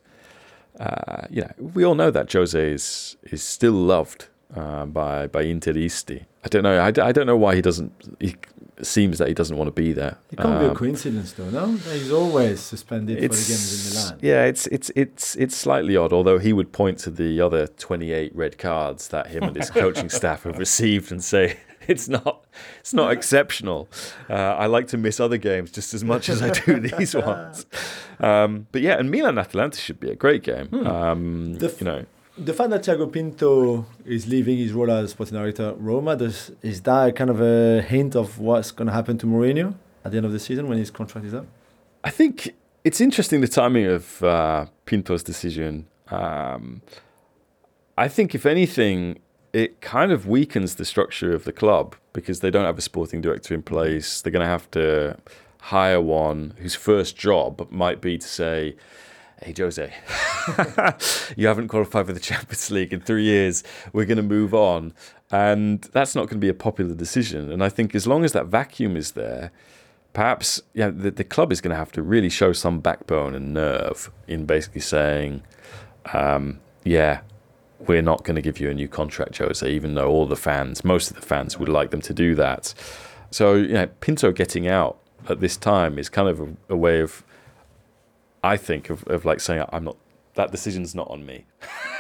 we all know that Jose is still loved by Interisti. I don't know. I don't know why he doesn't. It seems that he doesn't want to be there. It can't be a coincidence, though. No, he's always suspended for the games in Milan. Yeah, it's slightly odd. Although he would point to the other 28 red cards that him and his coaching staff have received and say it's not exceptional. I like to miss other games just as much as I do these ones. But yeah, and Milan Atalanta should be a great game. The fact that Thiago Pinto is leaving his role as sporting director at Roma, is that kind of a hint of what's going to happen to Mourinho at the end of the season when his contract is up? I think it's interesting, the timing of Pinto's decision. I think, if anything, it kind of weakens the structure of the club because they don't have a sporting director in place. They're going to have to hire one whose first job might be to say, "Hey, Jose, you haven't qualified for the Champions League in 3 years. We're going to move on." And that's not going to be a popular decision. And I think as long as that vacuum is there, perhaps the club is going to have to really show some backbone and nerve in basically saying, we're not going to give you a new contract, Jose, even though most of the fans would like them to do that. So, Pinto getting out at this time is kind of a way of, I think, of like saying, that decision's not on me.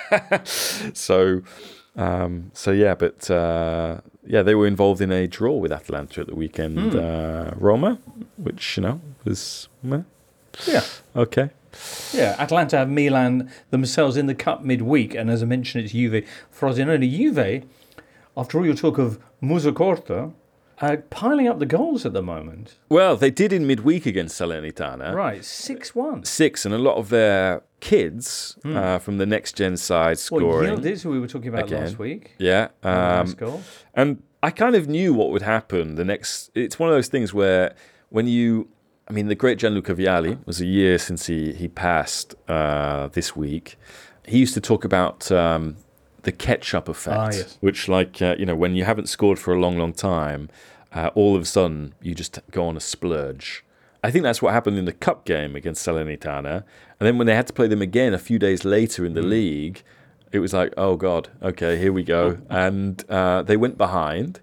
They were involved in a draw with Atalanta at the weekend. Roma, which, was, okay. Yeah, Atalanta have Milan themselves in the cup midweek, and as I mentioned, it's Juve. Frosinone. Juve, after all your talk of Musocorto, piling up the goals at the moment. Well, they did in midweek against Salernitana. Right, 6-1. 6, and a lot of their kids from the next-gen side scoring. Yildiz, who we were talking about last week. Yeah. Nice goal. And I kind of knew what would happen It's one of those things where the great Gianluca Vialli, was a year since he passed this week. He used to talk about the catch-up effect, yes. which, like, when you haven't scored for a long, long time, all of a sudden you just go on a splurge. I think that's what happened in the cup game against Salernitana. And then when they had to play them again a few days later in the league, it was like, oh, God, okay, here we go. And they went behind.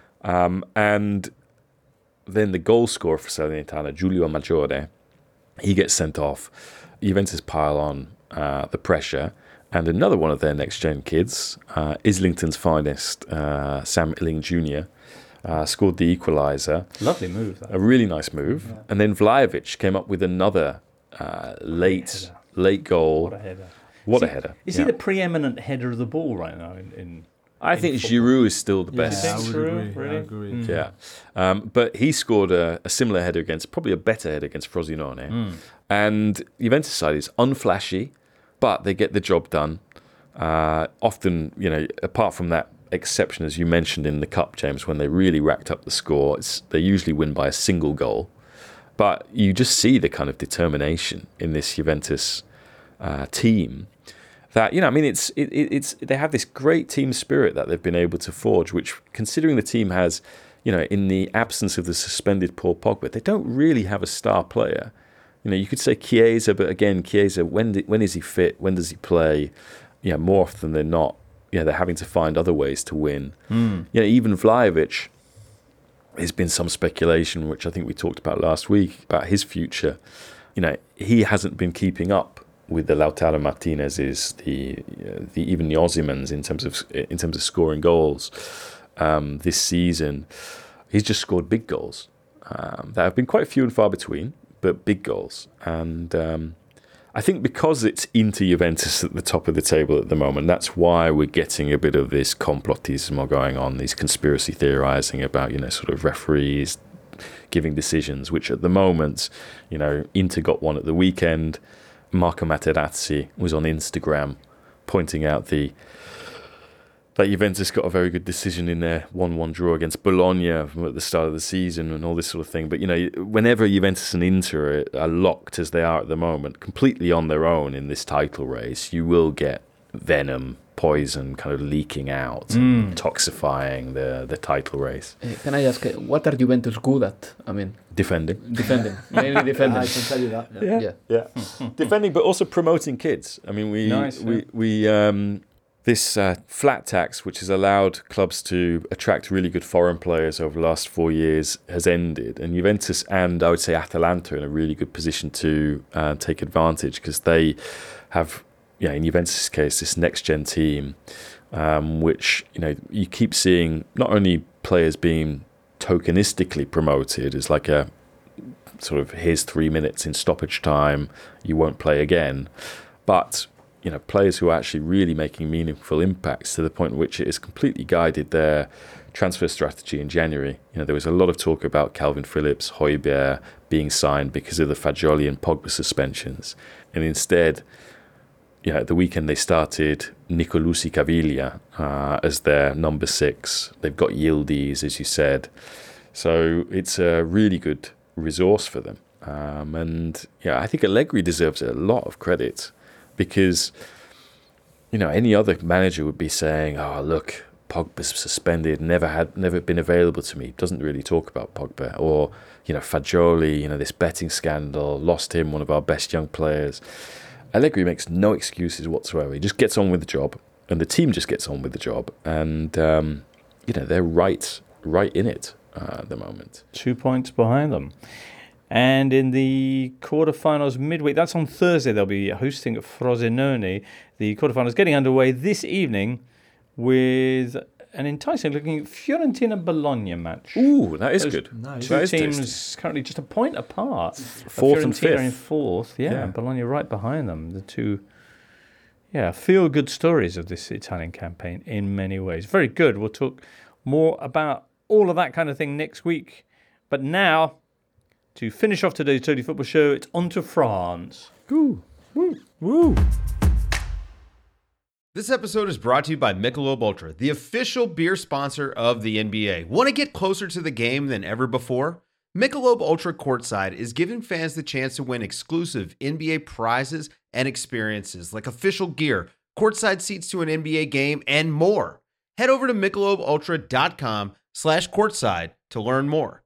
And then the goal scorer for Salernitana, Giulio Maggiore, he gets sent off. Juventus pile on the pressure. And another one of their next-gen kids, Islington's finest, Sam Illing Jr., scored the equaliser. Lovely move. That. A really nice move. Yeah. And then Vlahovic came up with another late goal. What a header. Is he the preeminent header of the ball right now I think Giroud is still the best. I would agree. Yeah. But he scored a similar header probably a better header against Frosinone. And Juventus side is unflashy, but they get the job done. Often, apart from that exception, as you mentioned in the Cup, James, when they really racked up the score, they usually win by a single goal. But you just see the kind of determination in this Juventus team that, it's they have this great team spirit that they've been able to forge, which, considering the team has, in the absence of the suspended Paul Pogba, they don't really have a star player. You could say Chiesa, but again, Chiesa, when is he fit? When does he play? More often than not, they're having to find other ways to win. Even Vlahovic, there's been some speculation, which I think we talked about last week, about his future. He hasn't been keeping up with the Lautaro Martinez's, even the Osimhen's in terms of scoring goals this season. He's just scored big goals that have been quite few and far between, but big goals. And I think because it's Inter Juventus at the top of the table at the moment, that's why we're getting a bit of this complotismo going on, these conspiracy theorizing about, sort of referees giving decisions, which at the moment, Inter got one at the weekend. Marco Materazzi was on Instagram pointing out that Juventus got a very good decision in their 1-1 draw against Bologna at the start of the season and all this sort of thing. But, whenever Juventus and Inter are locked, as they are at the moment, completely on their own in this title race, you will get venom, poison kind of leaking out, toxifying the title race. Can I ask, what are Juventus good at? Defending. Mainly defending. I can tell you that. Yeah. Defending, but also promoting kids. This flat tax, which has allowed clubs to attract really good foreign players over the last 4 years, has ended. And Juventus and, I would say, Atalanta are in a really good position to take advantage, because they have, in Juventus' case, this next-gen team, which, you keep seeing not only players being tokenistically promoted as like a sort of, here's 3 minutes in stoppage time, you won't play again, but players who are actually really making meaningful impacts, to the point at which it has completely guided their transfer strategy in January. There was a lot of talk about Calvin Phillips, Højbjerg being signed because of the Fagioli and Pogba suspensions. And instead, at the weekend they started Nicolucci Caviglia as their number 6. They've got Yildiz, as you said. So it's a really good resource for them. I think Allegri deserves a lot of credit, because, any other manager would be saying, oh, look, Pogba's suspended, never been available to me, doesn't really talk about Pogba. Or, Fagioli, this betting scandal, lost him, one of our best young players. Allegri makes no excuses whatsoever. He just gets on with the job, and the team just gets on with the job. And, they're right in it at the moment. 2 points behind them. And in the quarterfinals midweek, that's on Thursday, they'll be hosting Frosinone. The quarterfinals getting underway this evening with an enticing-looking Fiorentina-Bologna match. Ooh, that is good. Nice. Two teams currently just a point apart. Fourth and fifth. Fiorentina in fourth, and Bologna right behind them. The two, feel-good stories of this Italian campaign in many ways. Very good. We'll talk more about all of that kind of thing next week. But now, to finish off today's Totally Football Show, it's on to France. Woo! Woo! Woo! This episode is brought to you by Michelob Ultra, the official beer sponsor of the NBA. Want to get closer to the game than ever before? Michelob Ultra Courtside is giving fans the chance to win exclusive NBA prizes and experiences like official gear, courtside seats to an NBA game, and more. Head over to MichelobUltra.com/courtside to learn more.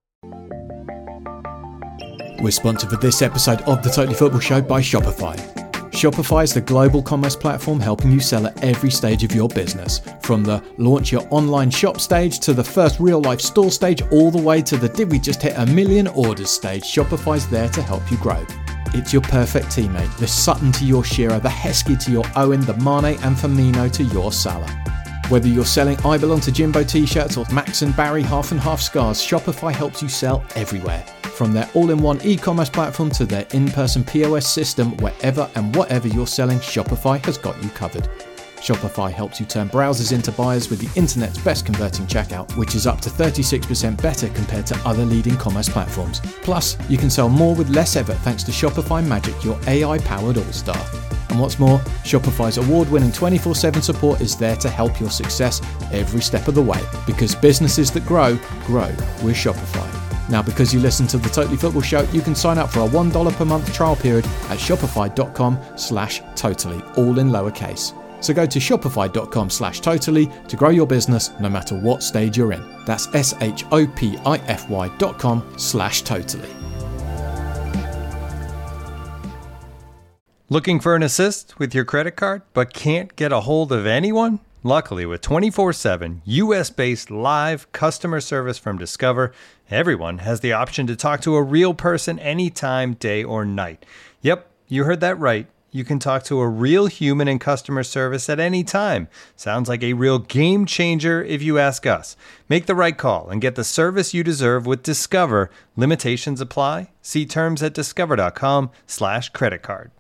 We're sponsored for this episode of the Totally Football Show by Shopify. Shopify is the global commerce platform helping you sell at every stage of your business. From the launch your online shop stage to the first real life store stage, all the way to the did we just hit 1 million orders stage, Shopify's there to help you grow. It's your perfect teammate, the Sutton to your Shearer, the Heskey to your Owen, the Mane and Firmino to your Salah. Whether you're selling I Belong to Jimbo t-shirts or Max and Barry half and half scarves, Shopify helps you sell everywhere. From their all-in-one e-commerce platform to their in-person POS system, wherever and whatever you're selling, Shopify has got you covered. Shopify helps you turn browsers into buyers with the internet's best converting checkout, which is up to 36% better compared to other leading commerce platforms. Plus, you can sell more with less effort thanks to Shopify Magic, your AI-powered all-star. And what's more, Shopify's award-winning 24/7 support is there to help your success every step of the way. Because businesses that grow, grow with Shopify. Now, because you listen to the Totally Football Show, you can sign up for a $1 per month trial period at shopify.com/totally, all in lowercase. So go to shopify.com/totally to grow your business no matter what stage you're in. That's shopify.com/totally. Looking for an assist with your credit card but can't get a hold of anyone? Luckily, with 24/7 US-based live customer service from Discover, everyone has the option to talk to a real person anytime, day or night. Yep, you heard that right. You can talk to a real human in customer service at any time. Sounds like a real game changer if you ask us. Make the right call and get the service you deserve with Discover. Limitations apply. See terms at discover.com/creditcard.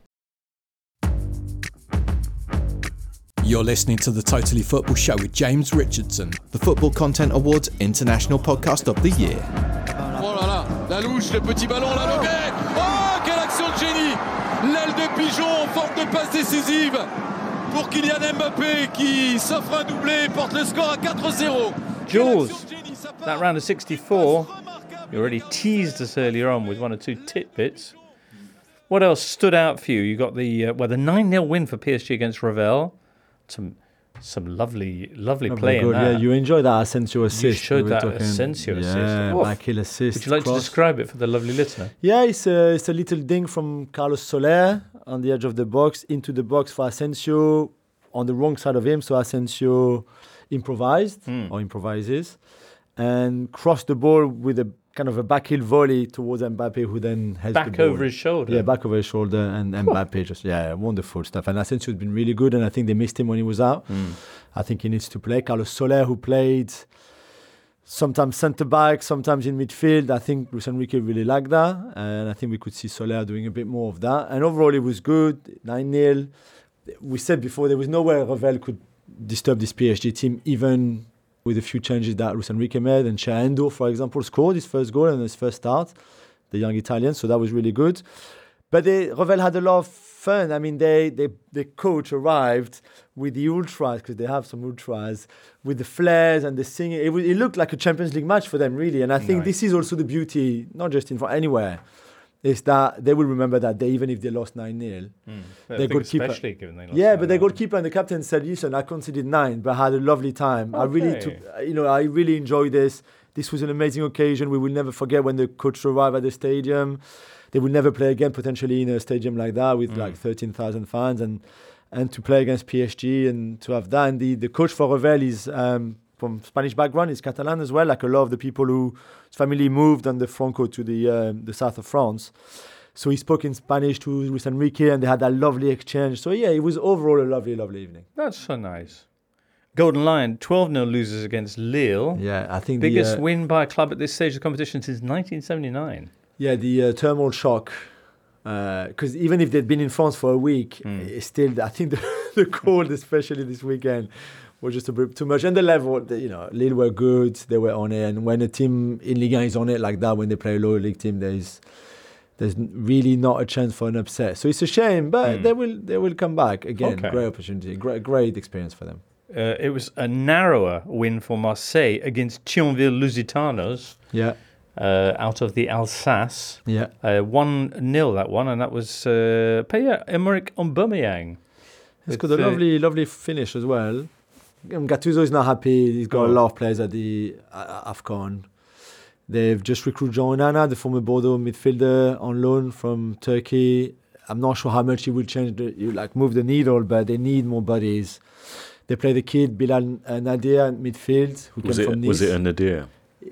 You're listening to the Totally Football Show with James Richardson, the Football Content Awards International Podcast of the Year. Oh là là, la louche, le petit ballon, la Lopez. Oh, quelle action de génie! L'aile de Pigeon en forme de passe décisive pour Kylian Mbappé qui s'offre un doublé et porte le score à 4-0. Jules, that round of 64, you already teased us earlier on with one or two tidbits. What else stood out for you? You got the 9-0 win for PSG against Revel. Some lovely play in that. Yeah, you enjoyed that Asensio assist. You showed that Asensio assist. Yeah, backheel assist. Would you like to describe it for the lovely listener? Yeah, it's a little ding from Carlos Soler on the edge of the box into the box for Asensio on the wrong side of him. So Asensio improvises and crossed the ball with a kind of a backheel volley towards Mbappe, who then has back the ball. over his shoulder. Yeah, back over his shoulder, and Mbappe just wonderful stuff. And Asensio has been really good, and I think they missed him when he was out. I think he needs to play. Carlos Soler, who played sometimes centre back, sometimes in midfield. I think Luis Enrique really liked that, and I think we could see Soler doing a bit more of that. And overall, it was good. 9-0. We said before there was nowhere Revel could disturb this PSG team, even with a few changes that Luis Enrique made. And Endo, for example, scored his first goal in his first start, the young Italian, so that was really good. But Revel had a lot of fun. I mean, the coach arrived with the ultras, because they have some ultras, with the flares and the singing. It looked like a Champions League match for them, really. And I think this is also the beauty, not just in anywhere, is that they will remember that day, even if they lost 9-0. Their goalkeeper, especially given they lost. Yeah, but their goalkeeper and the captain said, "Listen, I conceded 9, but I had a lovely time. Okay. I really enjoyed this. This was an amazing occasion. We will never forget when the coach arrived at the stadium. They will never play again, potentially in a stadium like that with like 13,000 fans, and to play against PSG and to have that." And the coach for Revel is from Spanish background, is Catalan as well, like a lot of the people whose family moved under Franco to the south of France. So he spoke in Spanish to Luis Enrique, and they had that lovely exchange. So yeah, it was overall a lovely, lovely evening. That's so nice. Golden Lion, 12-0 losers against Lille. Yeah, I think biggest win by a club at this stage of the competition since 1979. Yeah, the turmoil shock. Because even if they'd been in France for a week, still, I think the cold, especially this weekend, was just a bit too much. And the level, Lille were good, they were on it. And when a team in Ligue 1 is on it like that, when they play a lower league team, there's really not a chance for an upset. So it's a shame, but they will come back again. Okay. Great opportunity, great experience for them. It was a narrower win for Marseille against Thionville Lusitanos. Yeah. Out of the Alsace. Yeah. 1-0 that one, and that was Pierre-Emerick Aubameyang. He's got a lovely finish as well. Gattuso is not happy. He's got a lot of players at the AFCON. They've just recruited Jean Onana, the former Bordeaux midfielder, on loan from Turkey. I'm not sure how much he will change, move the needle, but they need more bodies. They play the kid Bilal Nadir in midfield, who came from Nice. Was it a Nadir?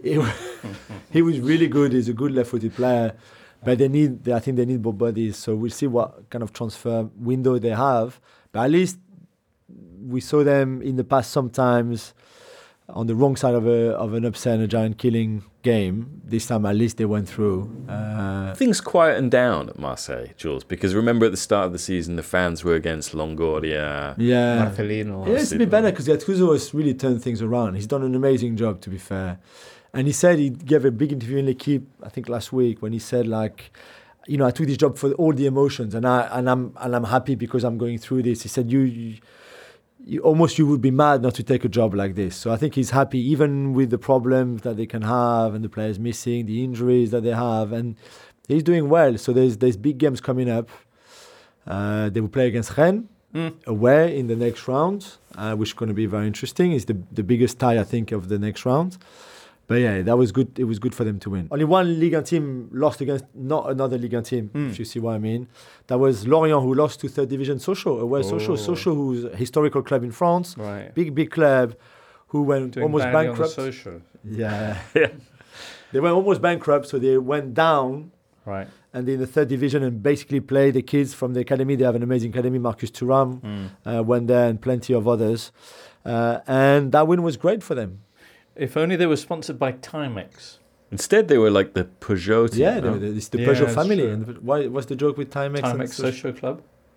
He was really good. He's a good left-footed player, but I think they need more bodies. So we'll see what kind of transfer window they have. But at least we saw them in the past sometimes on the wrong side of an upset and a giant killing game. This time, at least they went through. Things quietened down at Marseille, Jules, because remember at the start of the season, the fans were against Longoria. Yeah. Marcelino. Yeah, it's a bit better because Gattuso has really turned things around. He's done an amazing job, to be fair. And he said, he gave a big interview in L'Equipe, I think last week, when he said, I took this job for all the emotions, and I'm happy because I'm going through this. He said, you would be mad not to take a job like this. So I think he's happy, even with the problems that they can have and the players missing, the injuries that they have, and he's doing well. So there's big games coming up. They will play against Rennes away in the next round, which is going to be very interesting. It's the biggest tie, I think, of the next round. But yeah, that was good. It was good for them to win. Only one Ligue 1 team lost against not another Ligue 1 team, if you see what I mean. That was Lorient, who lost to 3rd Division Sochaux, Sochaux, who's a historical club in France, big club, who went almost bankrupt. Yeah. They went almost bankrupt, so they went down. Right. And in the 3rd Division, and basically play the kids from the academy. They have an amazing academy. Marcus Thuram went there, and plenty of others. And that win was great for them. If only they were sponsored by Timex. Instead, they were like the Peugeot team. Yeah, it's the Peugeot family. And what's the joke with Timex? Timex Social Club.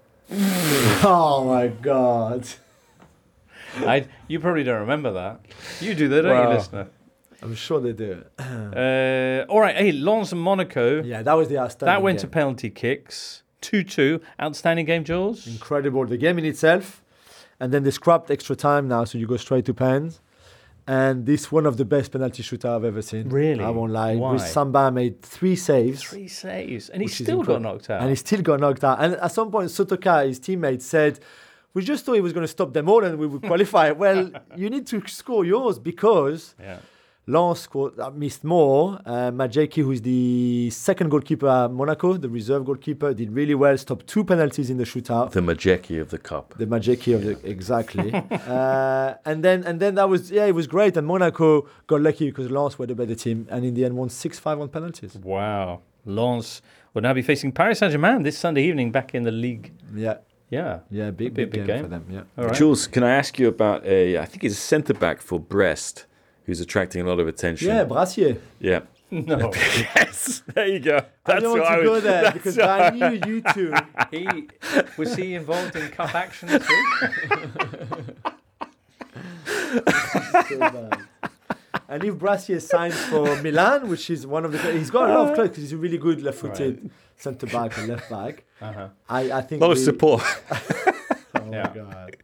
Oh my God! You probably don't remember that. You do, though, don't you, listener? I'm sure they do. All right, hey, Lens and Monaco. Yeah, that was the outstanding That went game. to penalty kicks. 2-2. Outstanding game, Jules? Incredible. The game in itself. And then they scrapped extra time now, so you go straight to pens. And this one of the best penalty shooter I've ever seen. Really? I won't lie. Why? Samba made 3 saves. 3 saves. And he still got knocked out. And he still got knocked out. And at some point, Sotoka, his teammate, said, we just thought he was going to stop them all and we would qualify. Well, you need to score yours because Lens missed more. Majeki, who's the second goalkeeper at Monaco, the reserve goalkeeper, did really well, stopped 2 penalties in the shootout. The Majeki of the cup. The Majeki of the, exactly. And then that was, it was great. And Monaco got lucky because Lens were the better team and in the end won 6-5 on penalties. Wow. Lens will now be facing Paris Saint-Germain this Sunday evening back in the league. Yeah. Yeah. Big game for them. Yeah. All right. Jules, can I ask you about I think he's a centre-back for Brest, who's attracting a lot of attention. Yeah, Brassier. Yeah. No. Yes, there you go. I don't want to go there because I knew you two. Was he involved in cup action this week? So bad. And if Brassier signs for Milan, which is one of the... He's got a lot of clubs because he's a really good left-footed centre-back and left-back. I think... A lot of support. My God.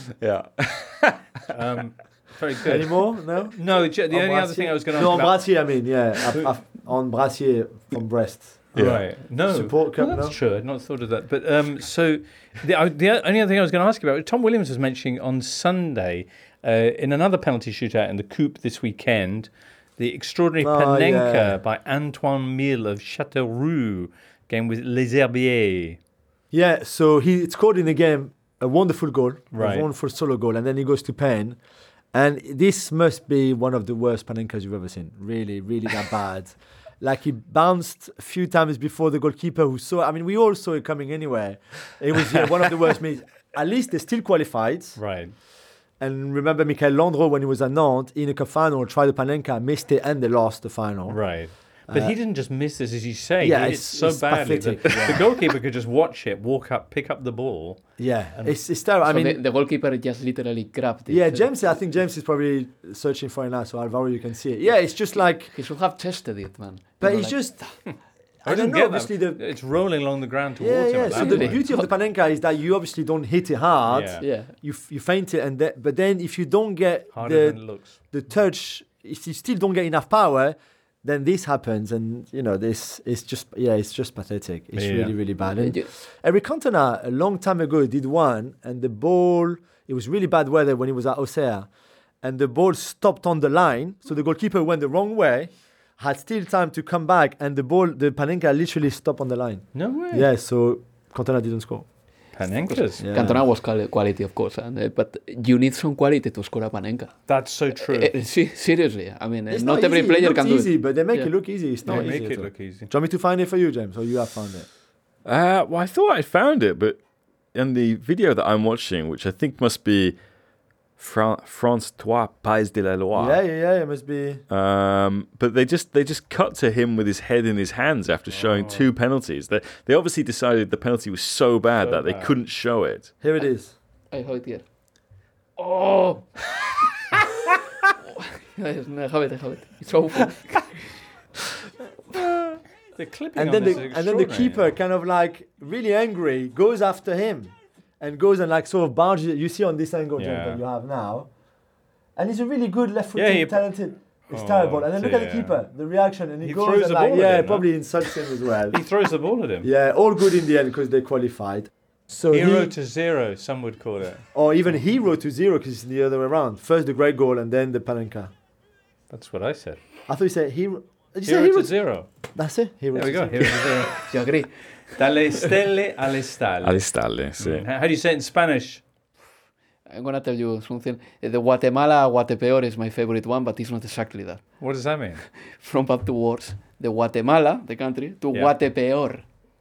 Yeah. Very good. Any more? No? No, the only other thing I was going to ask on about... Brassier, I mean, on Brassier from Brest. Yeah. Right. No. Support cup, that's true. I'd not thought of that. But so the only other thing I was going to ask you about, Tom Williams was mentioning on Sunday in another penalty shootout in the Coupe this weekend, the extraordinary Panenka by Antoine Mille of Châteauroux, game with Les Herbiers. Yeah, so he scored in the game a wonderful goal, right. A wonderful solo goal, and then he goes to pen. And this must be one of the worst Panenkas you've ever seen. Really, really that bad. Like he bounced a few times before the goalkeeper who saw. I mean, we all saw it coming anyway. It was one of the worst means. At least they still qualified. Right. And remember, Michael Landreau, when he was at Nantes in a cup final, tried the Panenka, missed it, and they lost the final. Right. But he didn't just miss this, as you say. Yeah, he hit it so badly that the goalkeeper could just watch it, walk up, pick up the ball. Yeah, it's terrible. So I mean, the goalkeeper just literally grabbed it. Yeah, I think James is probably searching for it now, so Alvaro, you can see it. Yeah, it's just like... He should have tested it, man. But it's just... I don't know, obviously it's rolling along the ground towards him. So the beauty of the Panenka is that you obviously don't hit it hard. Yeah. You feint it, but then if you don't get harder than it looks. The touch, if you still don't get enough power, then this happens, and this is just it's just pathetic. It's really, really bad. And Eric Cantona a long time ago did one, and the ball, it was really bad weather when he was at Auxerre, and the ball stopped on the line, so the goalkeeper went the wrong way, had still time to come back, and the Panenka literally stopped on the line. No way. Yeah, so Cantona didn't score. Panenkas. Yeah. Cantona was quality, of course, but you need some quality to score a Panenka. That's so true. Seriously, I mean, It's not every player can do it. It's easy, but they make it look easy. It's not easy. Make it look easy. Do you want me to find it for you, James, or you have found it? Well, I thought I found it, but in the video that I'm watching, which I think must be François Pays de la Loire. Yeah, it must be. But they just cut to him with his head in his hands after showing 2 penalties. They obviously decided the penalty was so bad that they couldn't show it. Here it is. I have it here. Oh! I have it. It's awful. The clipping and then the keeper kind of like really angry goes after him. And goes and like sort of barges it. You see on this angle, James, that you have now. And he's a really good left-footed, talented. It's terrible. And then look at the keeper, the reaction. And he goes throws and the like, ball at him, probably insults him as well. He throws the ball at him. Yeah, all good in the end because they qualified. So hero to zero, some would call it. Or even hero to zero because it's the other way around. First the great goal and then the Panenka. That's what I said. I thought you said hero. Did you Hero say hero to zero. That's it. Hero there we go. to Hero to zero. You agree? Dalle stelle alle stalle. Alle stalle, sì. How do you say it in Spanish? I'm going to tell you something. The Guatemala Guatepeor is my favorite one, but it's not exactly that. What does that mean? From bad to worse. The Guatemala, the country, to Guatepeor.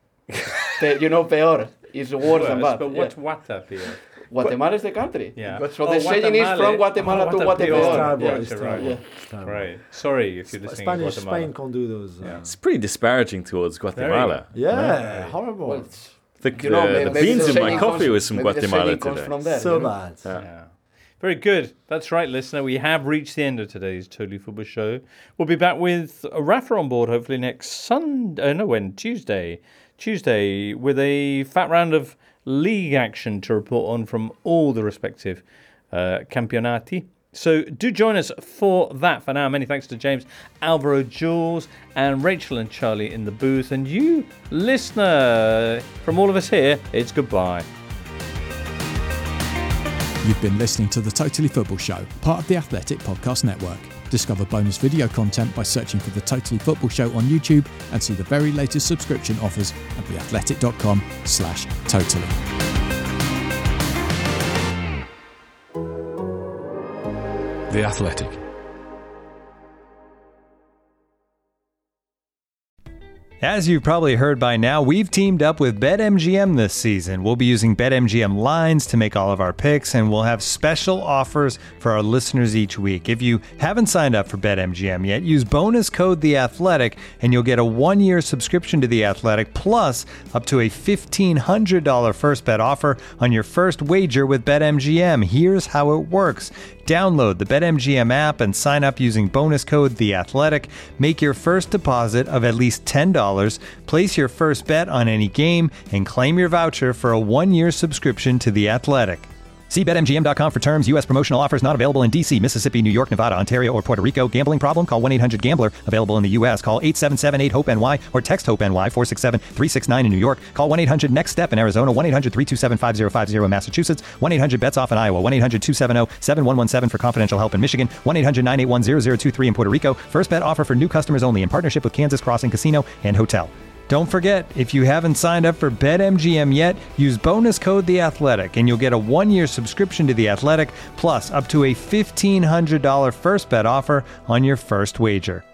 Peor is worse than bad. But what's Guatepeor? Guatemala is the country. Yeah. So the saying is from Guatemala to Guatepeor. Right. Sorry if you're listening in Guatemala. Spain can't do those. It's pretty disparaging towards Guatemala. Yeah, horrible. Well, the beans in my coffee was from Guatemala today. So bad. Yeah. Very good. That's right, listener. We have reached the end of today's Totally Football Show. We'll be back with Rafa on board hopefully next Tuesday with a fat round of league action to report on from all the respective campionati. So do join us for that. For now, many thanks to James, Alvaro, Jules, and Rachel and Charlie in the booth. And you, listener, from all of us here, it's goodbye. You've been listening to the Totally Football Show, part of the Athletic Podcast Network. Discover bonus video content by searching for the Totally Football Show on YouTube and see the very latest subscription offers at theathletic.com/totally. The Athletic. As you've probably heard by now, we've teamed up with BetMGM this season. We'll be using BetMGM lines to make all of our picks, and we'll have special offers for our listeners each week. If you haven't signed up for BetMGM yet, use bonus code THEATHLETIC, and you'll get a 1-year subscription to The Athletic, plus up to a $1,500 first bet offer on your first wager with BetMGM. Here's how it works. Download the BetMGM app and sign up using bonus code THEATHLETIC. Make your first deposit of at least $10, place your first bet on any game, and claim your voucher for a 1-year subscription to The Athletic. See BetMGM.com for terms. U.S. promotional offers not available in D.C., Mississippi, New York, Nevada, Ontario, or Puerto Rico. Gambling problem? Call 1-800-GAMBLER. Available in the U.S. Call 877-8-HOPE-NY or text HOPE-NY 467-369 in New York. Call 1-800-NEXT-STEP in Arizona. 1-800-327-5050 in Massachusetts. 1-800-BETS-OFF in Iowa. 1-800-270-7117 for confidential help in Michigan. 1-800-981-0023 in Puerto Rico. First bet offer for new customers only in partnership with Kansas Crossing Casino and Hotel. Don't forget, if you haven't signed up for BetMGM yet, use bonus code THEATHLETIC and you'll get a 1-year subscription to The Athletic, plus up to a $1,500 first bet offer on your first wager.